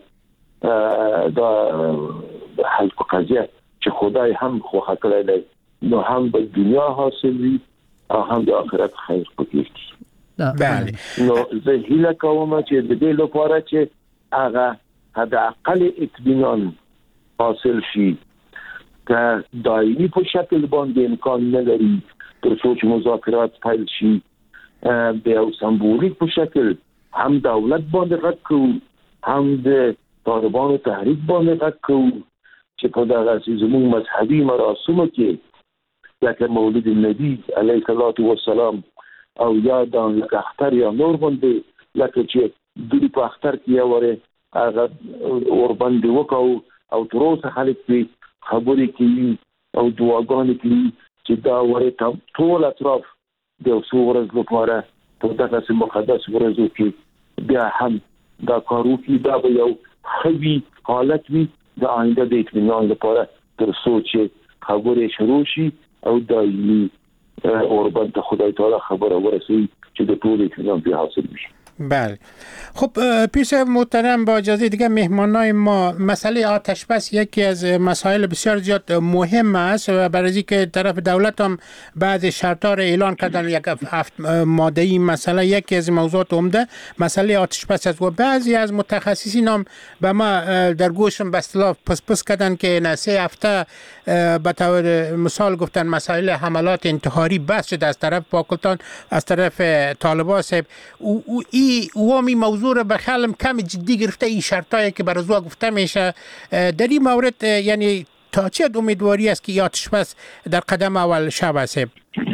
دا حل په قضیه چې خدای هم خوښه کړی دی نو هم به دنیا حاصل وي او هم د آخرت خیر پکې شي. بله. نو زه هیله کوم چې د دې لپاره چې هغه حداقل اطمینان حاصل شي که دایمی په شکل باندې امکان نلري تر څو چې مذاکرات پیل شي، د یو سمبولیک په شکل هم دولت باندې غږ کوو، هم د طالبانو تحریک باندې غږ کوو چې په دغه زموږ مذهبي مراسمو کې لکه مولد النبی علیه الصلاة والسلام او یا د اختر یا نور باندې لکه چې دوی په اختر کې یواره هغه اوربند وکاو او تر اوسه خلک په خبرې کوي او دعاګانې کوي چې دا ورته ټول اطراف د څو ورځې لپاره په دغه مقدس ورځو کې بیا هم دا کارو کې دا به یو خبي حالت وي د آینده د اطمینان لپاره تر څو چې خبرې شروع شي او دایمي اوربند ته خدای تعالی خبر ورسوي چې د ټول اطمینان به حاصل بشه. بله. خب پیش محترم با اجازه دیگه مهمانای ما، مسئله آتش بس یکی از مسائل بسیار زیاد مهم است و برای که طرف دولت هم بعض شرطا را اعلان کردن، یک ماده این مسئله یکی از موضوعات عمده مسئله آتش بس است و بعضی از متخصصین هم به ما در گوشم به اصطلاح پس کردن که نه 3 هفته به طور مثال گفتن مسائل حملات انتحاری بس شده از طرف پاکستان، از طرف طالبان صاحب. وامی موضوع رو به خیالم کم جدی گرفته این شرطایی که بر ازوا گفته میشه. در این مورد یعنی تا چه امیدواری است که آتش بس در قدم اول شب صاحب؟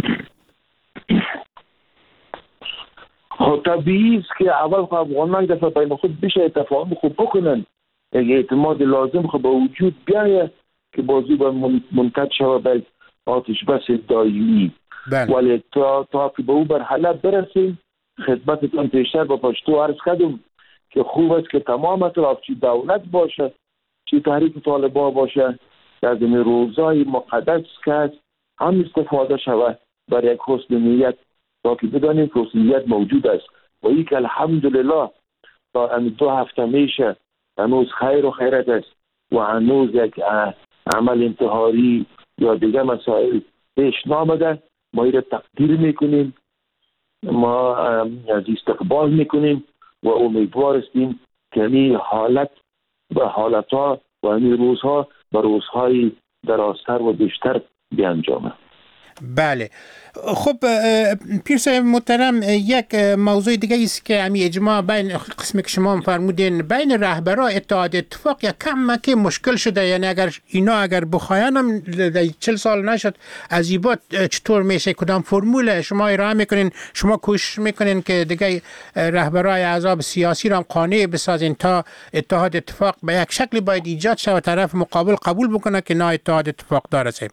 خب طبیعی است که اول خب افغانان دفعه بین خود بشه تفاهم خوب بکنن، اعتماد لازم خب به وجود بیاید که بازی به منتج شود به آتش بس دایمی. ولی تا که به او بر حلب برسیم خدمتتان پیشتر با پشتو عرض کردم که خوب است که تمام اطراف چی دولت باشه چی تحریک طالبان باشه از این روزای مقدس که هم استفاده شود برای یک حسن نیت تا که بدانیم که حسن نیت موجود است و این که الحمدلله تا این 2 هفته میشه هنوز خیر و خیرت است و هنوز یک عمل انتحاری یا دیگه مسائل پیش نامده. ما این را تقدیر میکنیم، ما از استقبال میکنیم و امیدوار هستیم که این حالت و حالتها و این روزها به روزهای درازتر و بیشتر بیانجامه. بله. خب پیر صاحب محترم، یک موضوع دیگه است که امی اجماع بین قسمی که شما فرمودین بین رهبران اتحاد اتفاق یک کم مشکل شده. یعنی اگر بخواین هم 40 سال نشد از این بعد چطور میشه، کدام فرمول شما ارائه میکنین، شما کوشش میکنین که دیگه رهبرای احزاب سیاسی را هم قانع بسازین تا اتحاد اتفاق به یک شکلی باید ایجاد شود، طرف مقابل قبول بکنه که نه اتحاد اتفاق داره صاحب؟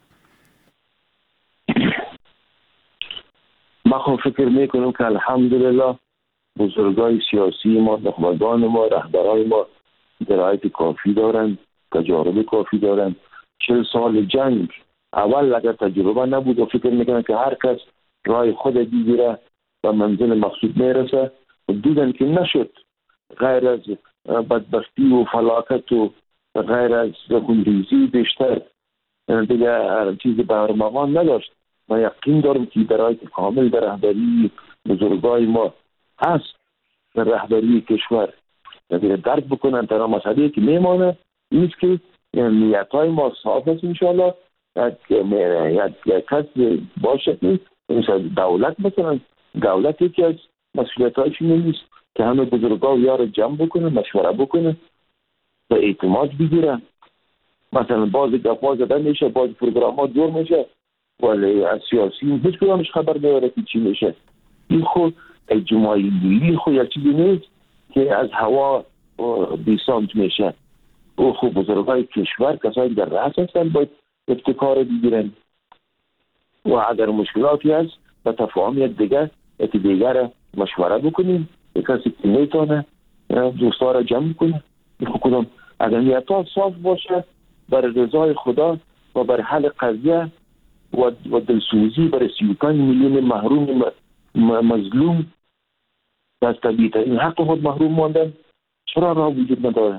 ما خب فکر میکنم که الحمدلله بزرگای سیاسی ما، نخبگان ما، رهبرای ما درایت کافی دارند، تجارب کافی دارند. 40 سال جنگ اول اگر تجربه نبود و فکر میکنن که هر کس راه خود بگیره و منزل مقصود میرسه و دیدن که نشد، غیر از بدبختی و فلاکت و غیر از خونریزی بیشتر دیگه چیز به ارمغان نداشت. ما یقین دارم که درایت کامل در رهبری بزرگای ما هست، در رهبری کشور درک بکنن تنها مسئله که میمانه اینست که نیتهای ما صاف است. انشاءالله یک کس باشه که دولت مثلا دولت یکی از مسئولیتهایش نیست که همه بزرگا یار جمع بکنه، مشوره بکنه و اعتماد بگیرن. مثلا باز گپا زدن میشه، باز پروگرام ها دور میشه ولی از سیاسی هیچ کدامش خبر نداره که چی میشه. این خود اجتماعی ملی خود یک چیزی نیست که از هوا بیسانت میشه. او خود بزرگای کشور کسایی در رأس هستن باید ابتکار بگیرن و اگر مشکلاتی هست به تفاهم یک دیگر مشوره بکنیم، یک کسی که میتونه دوستا را جمع کنه. این خود اگر نیتها صاف باشه برای رضای خدا و برای حل قضیه و دلسوزی برای 35 میلیون محروم مظلوم از طبیعت این حق خود محروم ماندن، چرا راه وجود نداره؟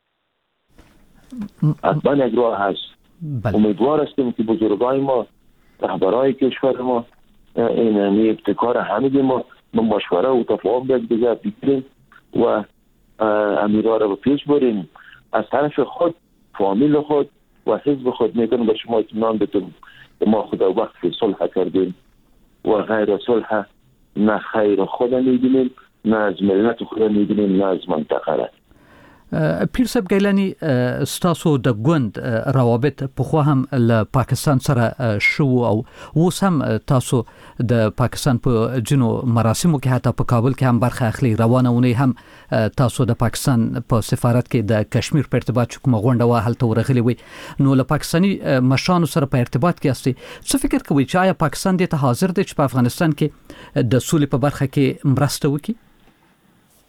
حتما یک راه هست. امیدوار هستیم که بزرگای ما، رهبرای کشور ما این ابتکار همه ما مشوره و تفاهم دیگه بگیریم و امیرها را به پیش بریم. از طرف خود، فامیل خود و حزب خود میکنم به شما اطمینان بدم که ما خدا وقت صلح کردیم و غیر صلح نه خیر خود میبینیم، نه از ملت خود میبینیم، نه از منطقه را. پیر صاحب ګیلانی ستاسو د ګوند روابط پخوا هم له پاکستان سره شو او اوس هم تاسو د پاکستان په جنو مراسمو کې حتی په کابل کې هم برخه اخلي. روانونه هم تاسو د پاکستان په سفارت کې د کشمیر په ارتباط کومه غونډه وه هلته ورغلي وي، نو له پاکستاني مشرانو سره په ارتباط کې یاستئ. څه فکر کوئ چې آیا پاکستان دې ته حاضر دی چې په افغانستان کې د سولې په برخه کې مرسته وکړي؟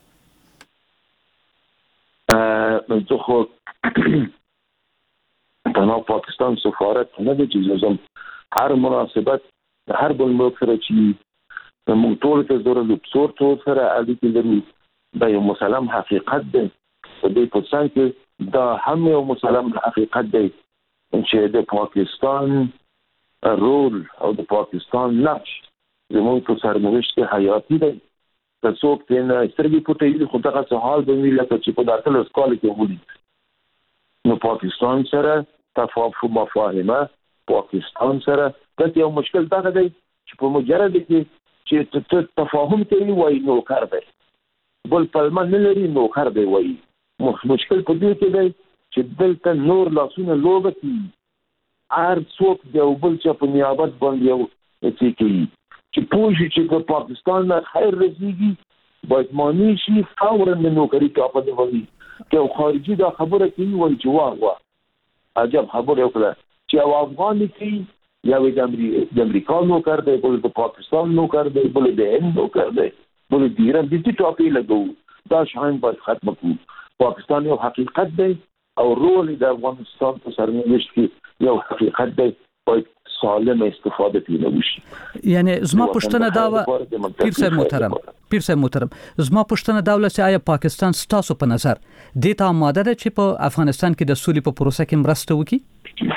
تو خود تنها پاکستان سفارت نه د جزم هر مناسبت هر بل ملک سره چې موږ ټول ته ضرورت څور ټول سره اړیکې لرو دا یو مسلم حقیقت دی په دې پوسان کې دا هم یو مسلم حقیقت دی چې د پاکستان رول او د پاکستان نقش زموږ په سرنوشت کې حیاتي دی که څوک ترې سترګې پټوي خو دغسې حال به وي لکه چې په دا 18 کال کې ولید نو پاکستان سره تفاهم مفاهمه پاکستان سره دلته یو مشکل دغه دی چې په مجرد چې تفاهم کوي وایي نوکر دی بل پلمه نه لري نوکر دی وایي مشکل په دې کې دی چې دلته نور لاسونه لوبه کوي هر څوک د یو بل چا په نیابت باندې یو څه کوي چې پوه شي چې په پاکستان نه خیر رسېږي باید معنی شي فورا د نوکري ټاپه دی وایي که یو خارجي دا خبره کوي وایي چې واه عجب خبره وکړه چې یو افغان کوي یا د امریکا نوکر دی بل د پاکستان نوکر دی بل د هند نوکر دی بل د ایران د دې ټاپې لګو دا شاین باید ختم کړو پاکستان یو حقیقت دی او رول د افغانستان په سرنوشت کې یو حقیقت دی باید سالم استفاده ترې وشي یعنی زما پوښتنه دا و پیر صاحب محترم زما پوښتنه دا و چې آیا پاکستان ستاسو په نظر دې ته آماده ده چې په افغانستان کې د سولې په پروسه کې مرسته وکړي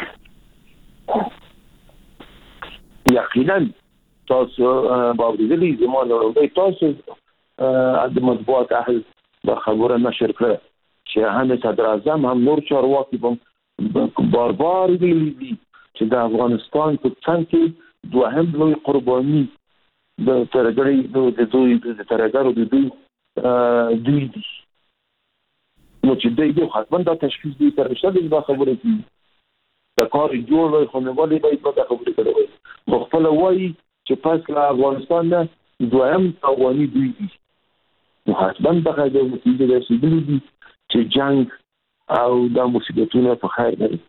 یقینا تاسو باورېدلی زما له تاسو د مطبوعات اهل د خبره نشر کړ چې هم صدر اعظم هم نور چارواکي بار بار ویلي دي چې د افغانستان په څنګ کې دوهم لوی قرباني د ترګړې د ترګړو د دوی دي نو چې دوی حتما دا تشخیص دي تر څو دا خبره کوي د کار جوړ خو نه ولې باید دا خبره کوي خو خپل وایي چې پس له افغانستان نه دوهم قوانین دوی دي نو حتما دا د نتیجې رسیدلي دي چې جنگ او د مصیبتونو په خیر دی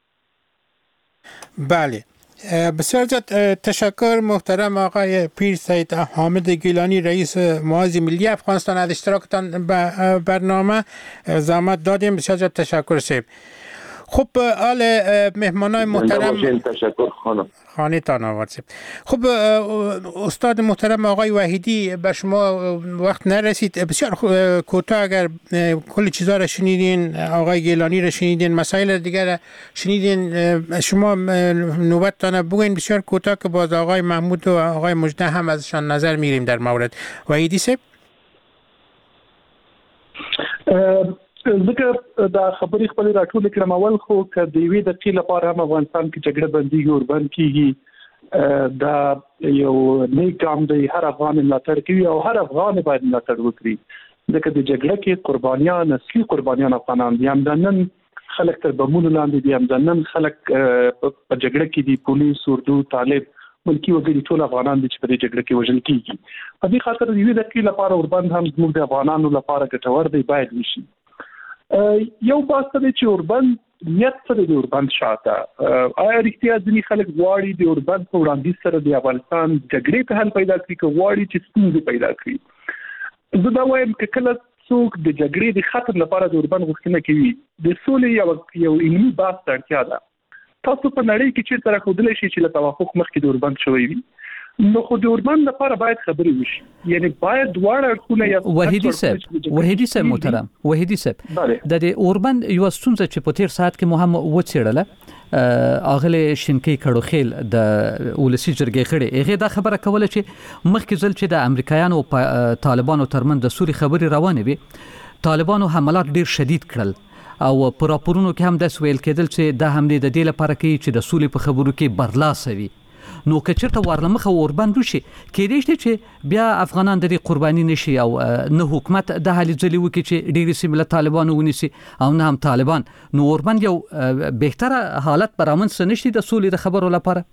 بله بسیار زیاد تشکر محترم آقای پیر سید حامد گیلانی رئیس معاذ ملی افغانستان از اشتراکتان به برنامه زحمت دادیم بسیار زیاد تشکر سید خب آل مهمانای محترم تشکر خانه تان آورد سید خب استاد محترم آقای وحیدی به شما وقت نرسید بسیار کوتاه اگر کل چیزا را شنیدین آقای گیلانی را شنیدین مسائل دیگر شنیدین شما نوبت تانه بگوین بسیار کوتاه که باز آقای محمود و آقای مجده هم ازشان نظر میگیریم در مورد وحیدی سید ځکه دا خبرې خپل راټول کړم اول خو که د یوې دقیقې لپاره هم افغانستان کې جګړه بندي او بند کیږي دا یو نیک ګام دی هر افغان ملاتړ کوي او هر افغان باید ملاتړ وکړي ځکه د جګړه کې قربانیان اصلي قربانیان افغانان دي همدنن خلک تر بمونو لاندې دي همدنن خلک په جګړه کې دي پولیس اردو طالب ملکی وګړي ټول افغانان دي چې په دې جګړه کې وژل کیږي په دې خاطر د یوې دقیقې لپاره اوربند هم زموږ د افغانانو لپاره ګټور دی باید وشي یو باسته دی چې اوربند نیت سره د اوربند شاته آیا رښتیا ځینې خلک غواړي د اوربند په وړاندیز سره د افغانستان جګړې ته حل پیدا کړي که غواړي چې ستونزې پیدا کړي زه دا وایم که کله څوک د جګړې د ختم لپاره د اوربند غوښتنه کوي د سولې یو علمي بحث ته اړتیا ده تاسو په نړۍ کې چیرته راښودلی شي چې له توافق مخکې د اوربند شوی وي نو خو د اوربند لپاره باید خبرې وشي یعنی باید دواړه اړخونه یا وحیدی صاحب محترم وحیدی صاحب د دې اوربند یو ستونزه چې په تیر ساعت کې مو هم وڅېړله اغله شینکی کړوخیل د ولسی جرګې غړي هغه دا خبره کوله چې مخکې ځل چې د امریکایانو او طالبانو ترمن د سوري خبري روانه وي طالبانو حملات ډیر شدید کړل او پر راپورونو کې هم د ویل کېدل چې د حمله د دې لپاره کوي چې د سولې په خبرو کې برلاسه وي نو که چېرته ورلمخه اوربند وشي کېدای شي چې بیا افغانان د دې قرباني نشي او نه حکومت د هلې ځلې وکړي چې ډېرې سیمې له طالبانو ونیسي او نه هم طالبان نو اوربند یو بهتره حالت به رامنځته نه شي د سولې د خبرو لپاره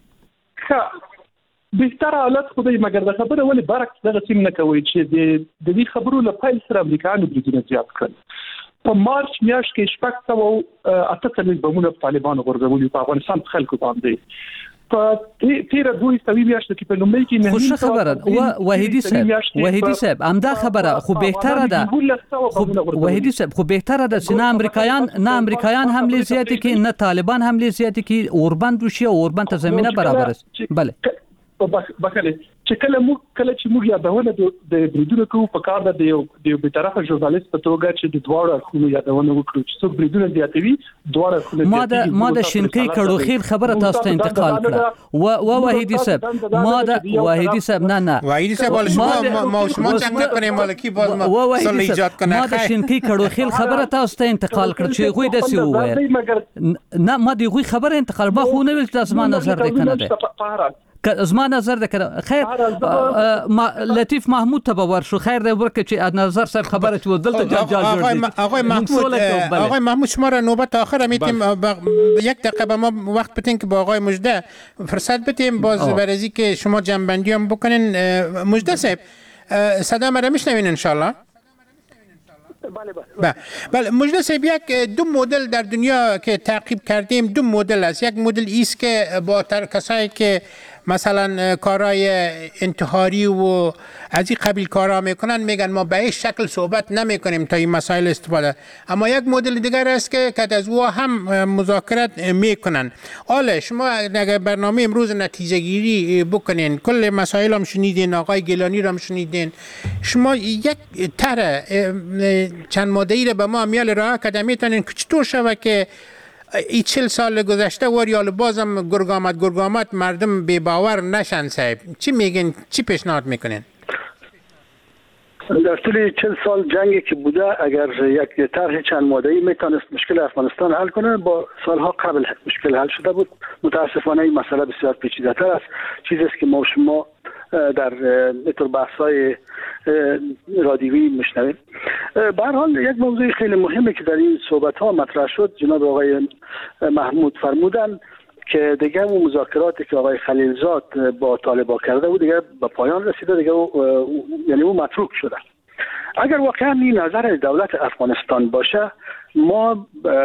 بهتره حالت خو دی مګر د خبره ولې برعکس دغه سیم نه کوي چې د دې خبرو له پیل سره امریکایانو بریدونه زیات کړل په مارچ میاشت کې 648 بمونه طالبانو غورځولي په افغانستان خلکو باندې په 13 میاشتو کې په لومړي کې خوش خبره وحیدی صاحب همدا خبره خو بهتره ده وحیدی صاحب خو بهتره ده چې نه امریکایان حمله زیاتی کې نه طالبان حمله زیاتی کې اوربند وشي او اوربند ته زمينه برابر است بله بخله چې کله چې موږ یادونه د بریدونو کوو په کار د یو بیطرفه ژورنالیست په توګه چې د دواړو اړخونو یادونه وکړو چې څوک بریدونه زیاتوي دواړو اړخونو ما د شینکی کړو خیر خبره تاسو ته انتقال کړه و وحیدی صاحب وحیدی صاحب نه وحیدی صاحب ما شما څنګه کنه ملکی باز ما سل ایجاد کنه ما د شینکی کړو خیر خبره تاسو ته انتقال کړ چې غوی د سی وویل نه ما دی غوی خبره انتقال ما خو نه ویل تاسو ما نظر ده کنه ده زما نظر ده کنه خیر لطیف محمود ته باور شو خیر ده ورکه چې نظر صاحب خبره چې ودلته جال آقای محمود شما را نوبت آخر میتیم یک دقیقه به ما وقت بدین که با آقای مجده فرصت بدیم باز برای که شما جنبندی هم بکنین. مجده صاحب صدا مرا میشنوین ان شاء الله؟ بله مجده صاحب یک دو مدل در دنیا که تعقیب کردیم دو مدل است. یک مدل ایست که با کسایی که مثلا کارهای انتحاری و از این قبیل کارها میکنن میگن ما به این شکل صحبت نمیکنیم تا این مسائل استفاده. اما یک مدل دیگر است که از او هم مذاکرات میکنن. حالا شما اگر برنامه امروز نتیجه گیری بکنین کل مسائل هم شنیدین آقای گیلانی هم شنیدین شما یک طرح چند ماده‌ای را به ما میال راه اکادمیتان که چطور شود که ای 40 سال گذشته وریال بازم گرگامت مردم بی باور نشن صاحب چی میگین چی پیشنهاد میکنین؟ در طول 40 سال جنگی که بوده اگر یک طرح چند ماده‌ای میتونست مشکل افغانستان حل کنه با سالها قبل مشکل حل شده بود. متاسفانه این مسئله بسیار پیچیده‌تر است. چیزی است که ما شما در اینطور بحث‌های رادیویی میشنویم. به هر حال یک موضوع خیلی مهمی که در این صحبت‌ها مطرح شد جناب آقای محمود فرمودن که دیگه اون مذاکراتی که آقای خلیلزاد با طالبان کرده بود دیگه به پایان رسیده دیگه یعنی اون متروک شده. اگر واقعا این نظر دولت افغانستان باشه ما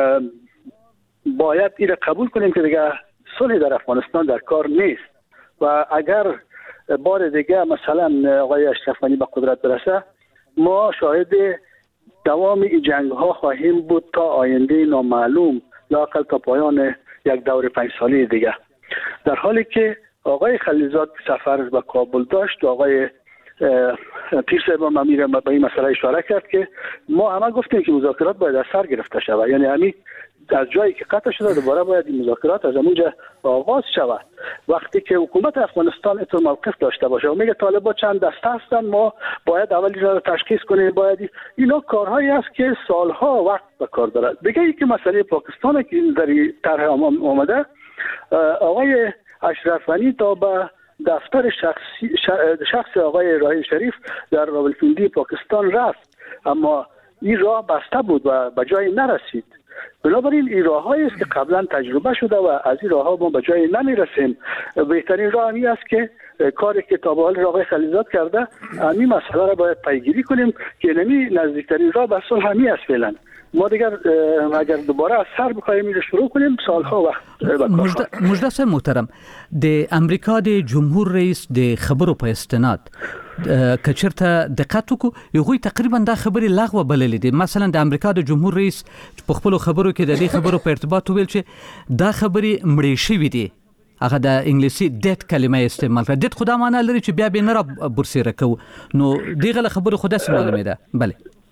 باید این قبول کنیم که دیگه صلح در افغانستان در کار نیست و اگر بار دیگه مثلا آقای اشرف غنی به قدرت برسه ما شاهد دوام این جنگ ها خواهیم بود تا آینده نامعلوم لااقل تا پایان یک دور 5 ساله دیگه. در حالی که آقای خلیلزاد سفر به کابل داشت و آقای پیر صاحب هم امیر به این مسئله اشاره کرد که ما همه گفتیم که مذاکرات باید از سر گرفته شود، یعنی همین از جایی که قطع شده دوباره باید این مذاکرات از اونجا آغاز شود. وقتی که حکومت افغانستان اینطور موقف داشته باشه و میگه طالبان چند دسته هستن ما باید اولی را تشخیص کنیم، باید اینا کارهایی است که سالها وقت به کار دارد. دیگه یکی مسئله پاکستان که در طرح آمده آقای اشرف غنی تا به دفتر شخص آقای راهی شریف در راولپیندی پاکستان رفت اما این راه بسته بود و به جایی نرسید. بنابراین این راه‌هایی است که قبلا تجربه شده و از این راه‌ها ما به جایی نمی‌رسیم. بهترین راه این است که کاری که تا به حال آقای خلیلزاد کرده این مسئله را باید پیگیری کنیم که نزدیکترین راه به صلح همین است. فعلا ما دیگر اگر دوباره از سر بخوایم این شروع کنیم سالها وقت مجده صاحب محترم د امریکا د جمهور رئیس د خبرو په استناد کچرته دقت وکړو یوه تقریبا دا خبرې لغوه بللې دي. مثلا د امریکا د جمهور رئیس په خپل خبرو کې د دې خبرو په ارتباط ویل چې دا خبرې مړې شوې دي، هغه د انګلیسي ډیت کلمه استعمال کړه. ډیت خدا معنی لري چې بیا به نه را برسېره کوو، نو دغه خبره خو داسې معلومه ده. بله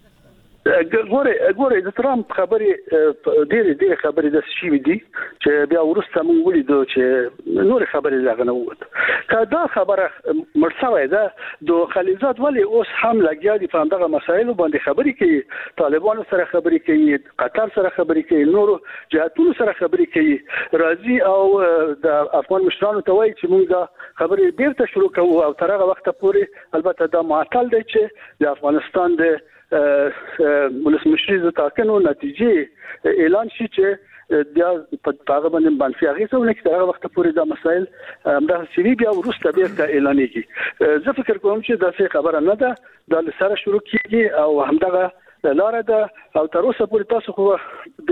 ګوره د ترامپ خبرې ډېرې خبرې د شي دي چې بیا ورسته مونږ ولیدو چې نور خبرې لاغنه ووت. که دا خبره مرسوي ده د خلیلزاد ولی اوس هم لګیا دي په دغه مسایلو باندې خبرې کوي، طالبانو سره خبرې کوي، قطر سره خبرې کوي، نورو جهاتونو سره خبرې کوي، راځي او د افغان مشرانو ته وایي چې مونږ خبرې بیرته شروع کوو او تر هغه وخت پورې البته دا معطل دی چې د افغانستان د ولسمشری د ټاکنو نتیجې اعلان شي چې بیا په هغه باندې منفي اغېزه ونه کړي. هغه وخت پورې دا مسایل همدغه سوي بیا وروسته بیرته اعلانېږي. زه فکر کوم چې دا څه خبره نه ده، دا له سره شروع کیږي او همدغه لاره ده او تر اوسه پورې تاسو خو د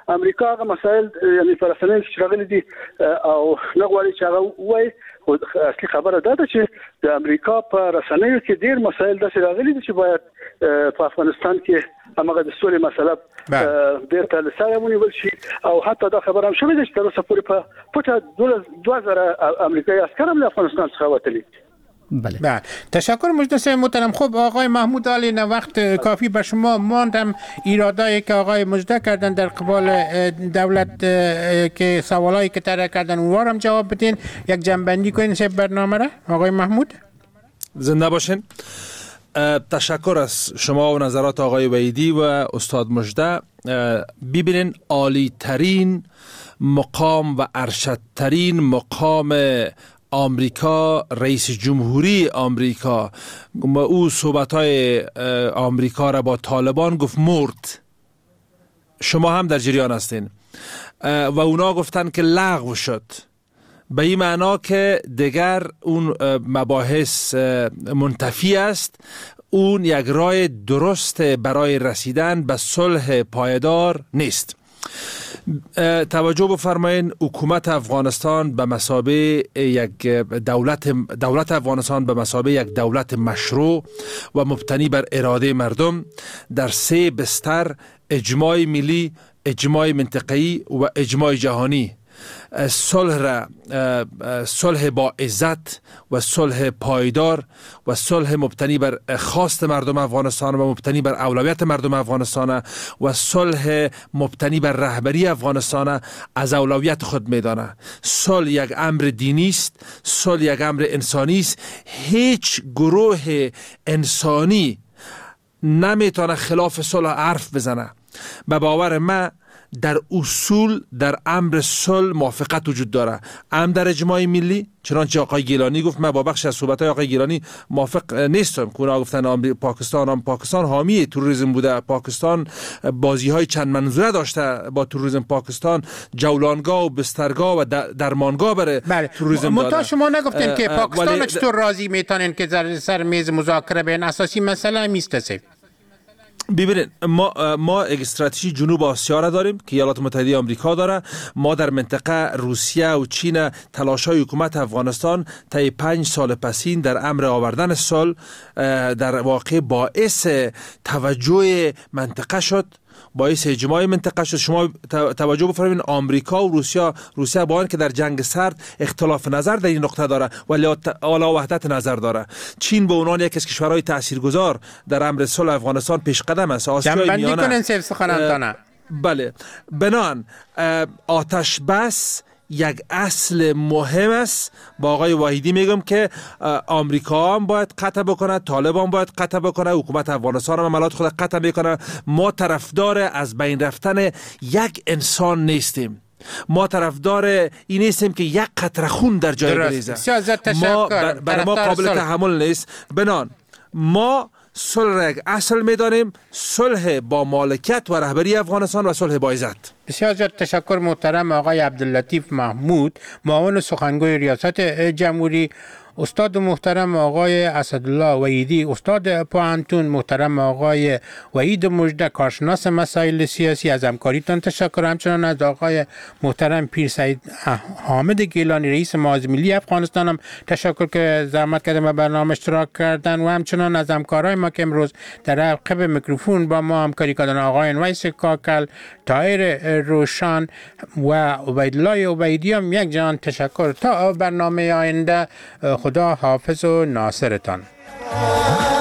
امریکا هغه مسائل یعنی فرصنه چې راغلي دي او نه غواړي چې هغه وایي خو اصلي خبره ده چې د امریکا په رسنیو کې ډیر مسایل داسې راغلي دي چې باید په افغانستان کې هغه د سولې مسله بیرته لسایه ونیول شي او حتی دا خبره هم شوې ده چې تر اوسه پورې په پټه 2000 امریکایي عسکر هم له افغانستان څخه وتلي. بله تشکر مجلس محترم. خب آقای محمود علی نه وقت کافی به شما ماندم. ایرادایی که آقای مجده کردن در قبال دولت که سوالایی که طرح کردن اونها هم جواب بدین. یک جنبندی کنین سه برنامه را آقای محمود. زنده باشین. تشکر از شما و نظرات آقای وحیدی و استاد مجده. ببینین عالی ترین مقام و ارشدترین مقام آمریکا، رئیس جمهوری آمریکا او صحبت‌های آمریکا را با طالبان گفت مرد. شما هم در جریان هستین و اونا گفتن که لغو شد، به این معنا که دیگر اون مباحث منتفی است. اون یک راه درست برای رسیدن به صلح پایدار نیست. توجه بفرمایید حکومت افغانستان به مثابه یک دولت افغانستان به مثابه یک دولت مشروع و مبتنی بر اراده مردم در 3 بستر اجماع ملی، اجماع منطقه‌ای و اجماع جهانی صلح با عزت و صلح پایدار و صلح مبتنی بر خواست مردم افغانستان و مبتنی بر اولویت مردم افغانستان و صلح مبتنی بر رهبری افغانستان از اولویت خود میدانه. صلح یک امر دینی است، صلح یک امر انسانی است. هیچ گروه انسانی نمیتونه خلاف صلح حرف بزنه. به باور من در اصول در امر صلح موافقت وجود داره، هم در اجماع ملی، چنانچه آقای گیلانی گفت. من با بخش از صحبت‌های آقای گیلانی موافق نیستم که اونا گفتن پاکستان حامی تروریسم بوده، پاکستان بازی‌های چند منظوره داشته با تروریسم، پاکستان جولانگاه و بسترگاه و درمانگاه برای تروریسم داده. شما نگفتین که پاکستان چطور راضی میتونن که سر میز مذاکره بین اساسی مسئله میسته؟ ببینید ما استراتژی جنوب آسیا را داریم که ایالات متحده آمریکا داره. ما در منطقه روسیه و چین تلاش‌های حکومت افغانستان طی 5 سال پسین در امر آوردن صلح در واقع باعث توجه منطقه شد، باعث اجماع منطقه شد. شما توجه بفرمایید آمریکا و روسیه با اینکه در جنگ سرد اختلاف نظر در این نقطه داره ولی اعلی وحدت نظر داره. چین به عنوان یکی از کشورهای تاثیرگذار در امر صلح افغانستان پیش قدم است. آسیای میانه. بله، بنان آتش بس یک اصل مهم است. با آقای وحیدی میگم که آمریکا هم باید قطع بکنه، طالبان باید قطع بکنه، حکومت افغانستان هم عملات خود قطع میکنه. ما طرفدار از بین رفتن یک انسان نیستیم. ما طرفدار این نیستیم که یک قطره خون در جای بریزه. ما برای ما قابل تحمل نیست. بنان ما صلح را یک اصل میدانیم، صلح با مالکیت و رهبری افغانستان و صلح با عزت. بسیار زیاد تشکر محترم آقای عبداللطیف محمود، معاون سخنگوی ریاست جمهوری. استاد محترم آقای اسدالله وحیدی، استاد پوهنتون. محترم آقای وحید مجده، کارشناس مسائل سیاسی. از همکاریتان تشکر. همچنان از آقای محترم پیر سعید حامد گیلانی، رئیس معاذ ملی افغانستان هم تشکر که زحمت کردن و برنامه اشتراک کردن و همچنان از همکارای ما که امروز در عقب میکروفون با ما همکاری کردن، آقای ویس کاکل، طاهر روشان و عبیدالله عبیدی هم یک جان تشکر. تا برنامه آینده خدا حافظ و ناصرتان.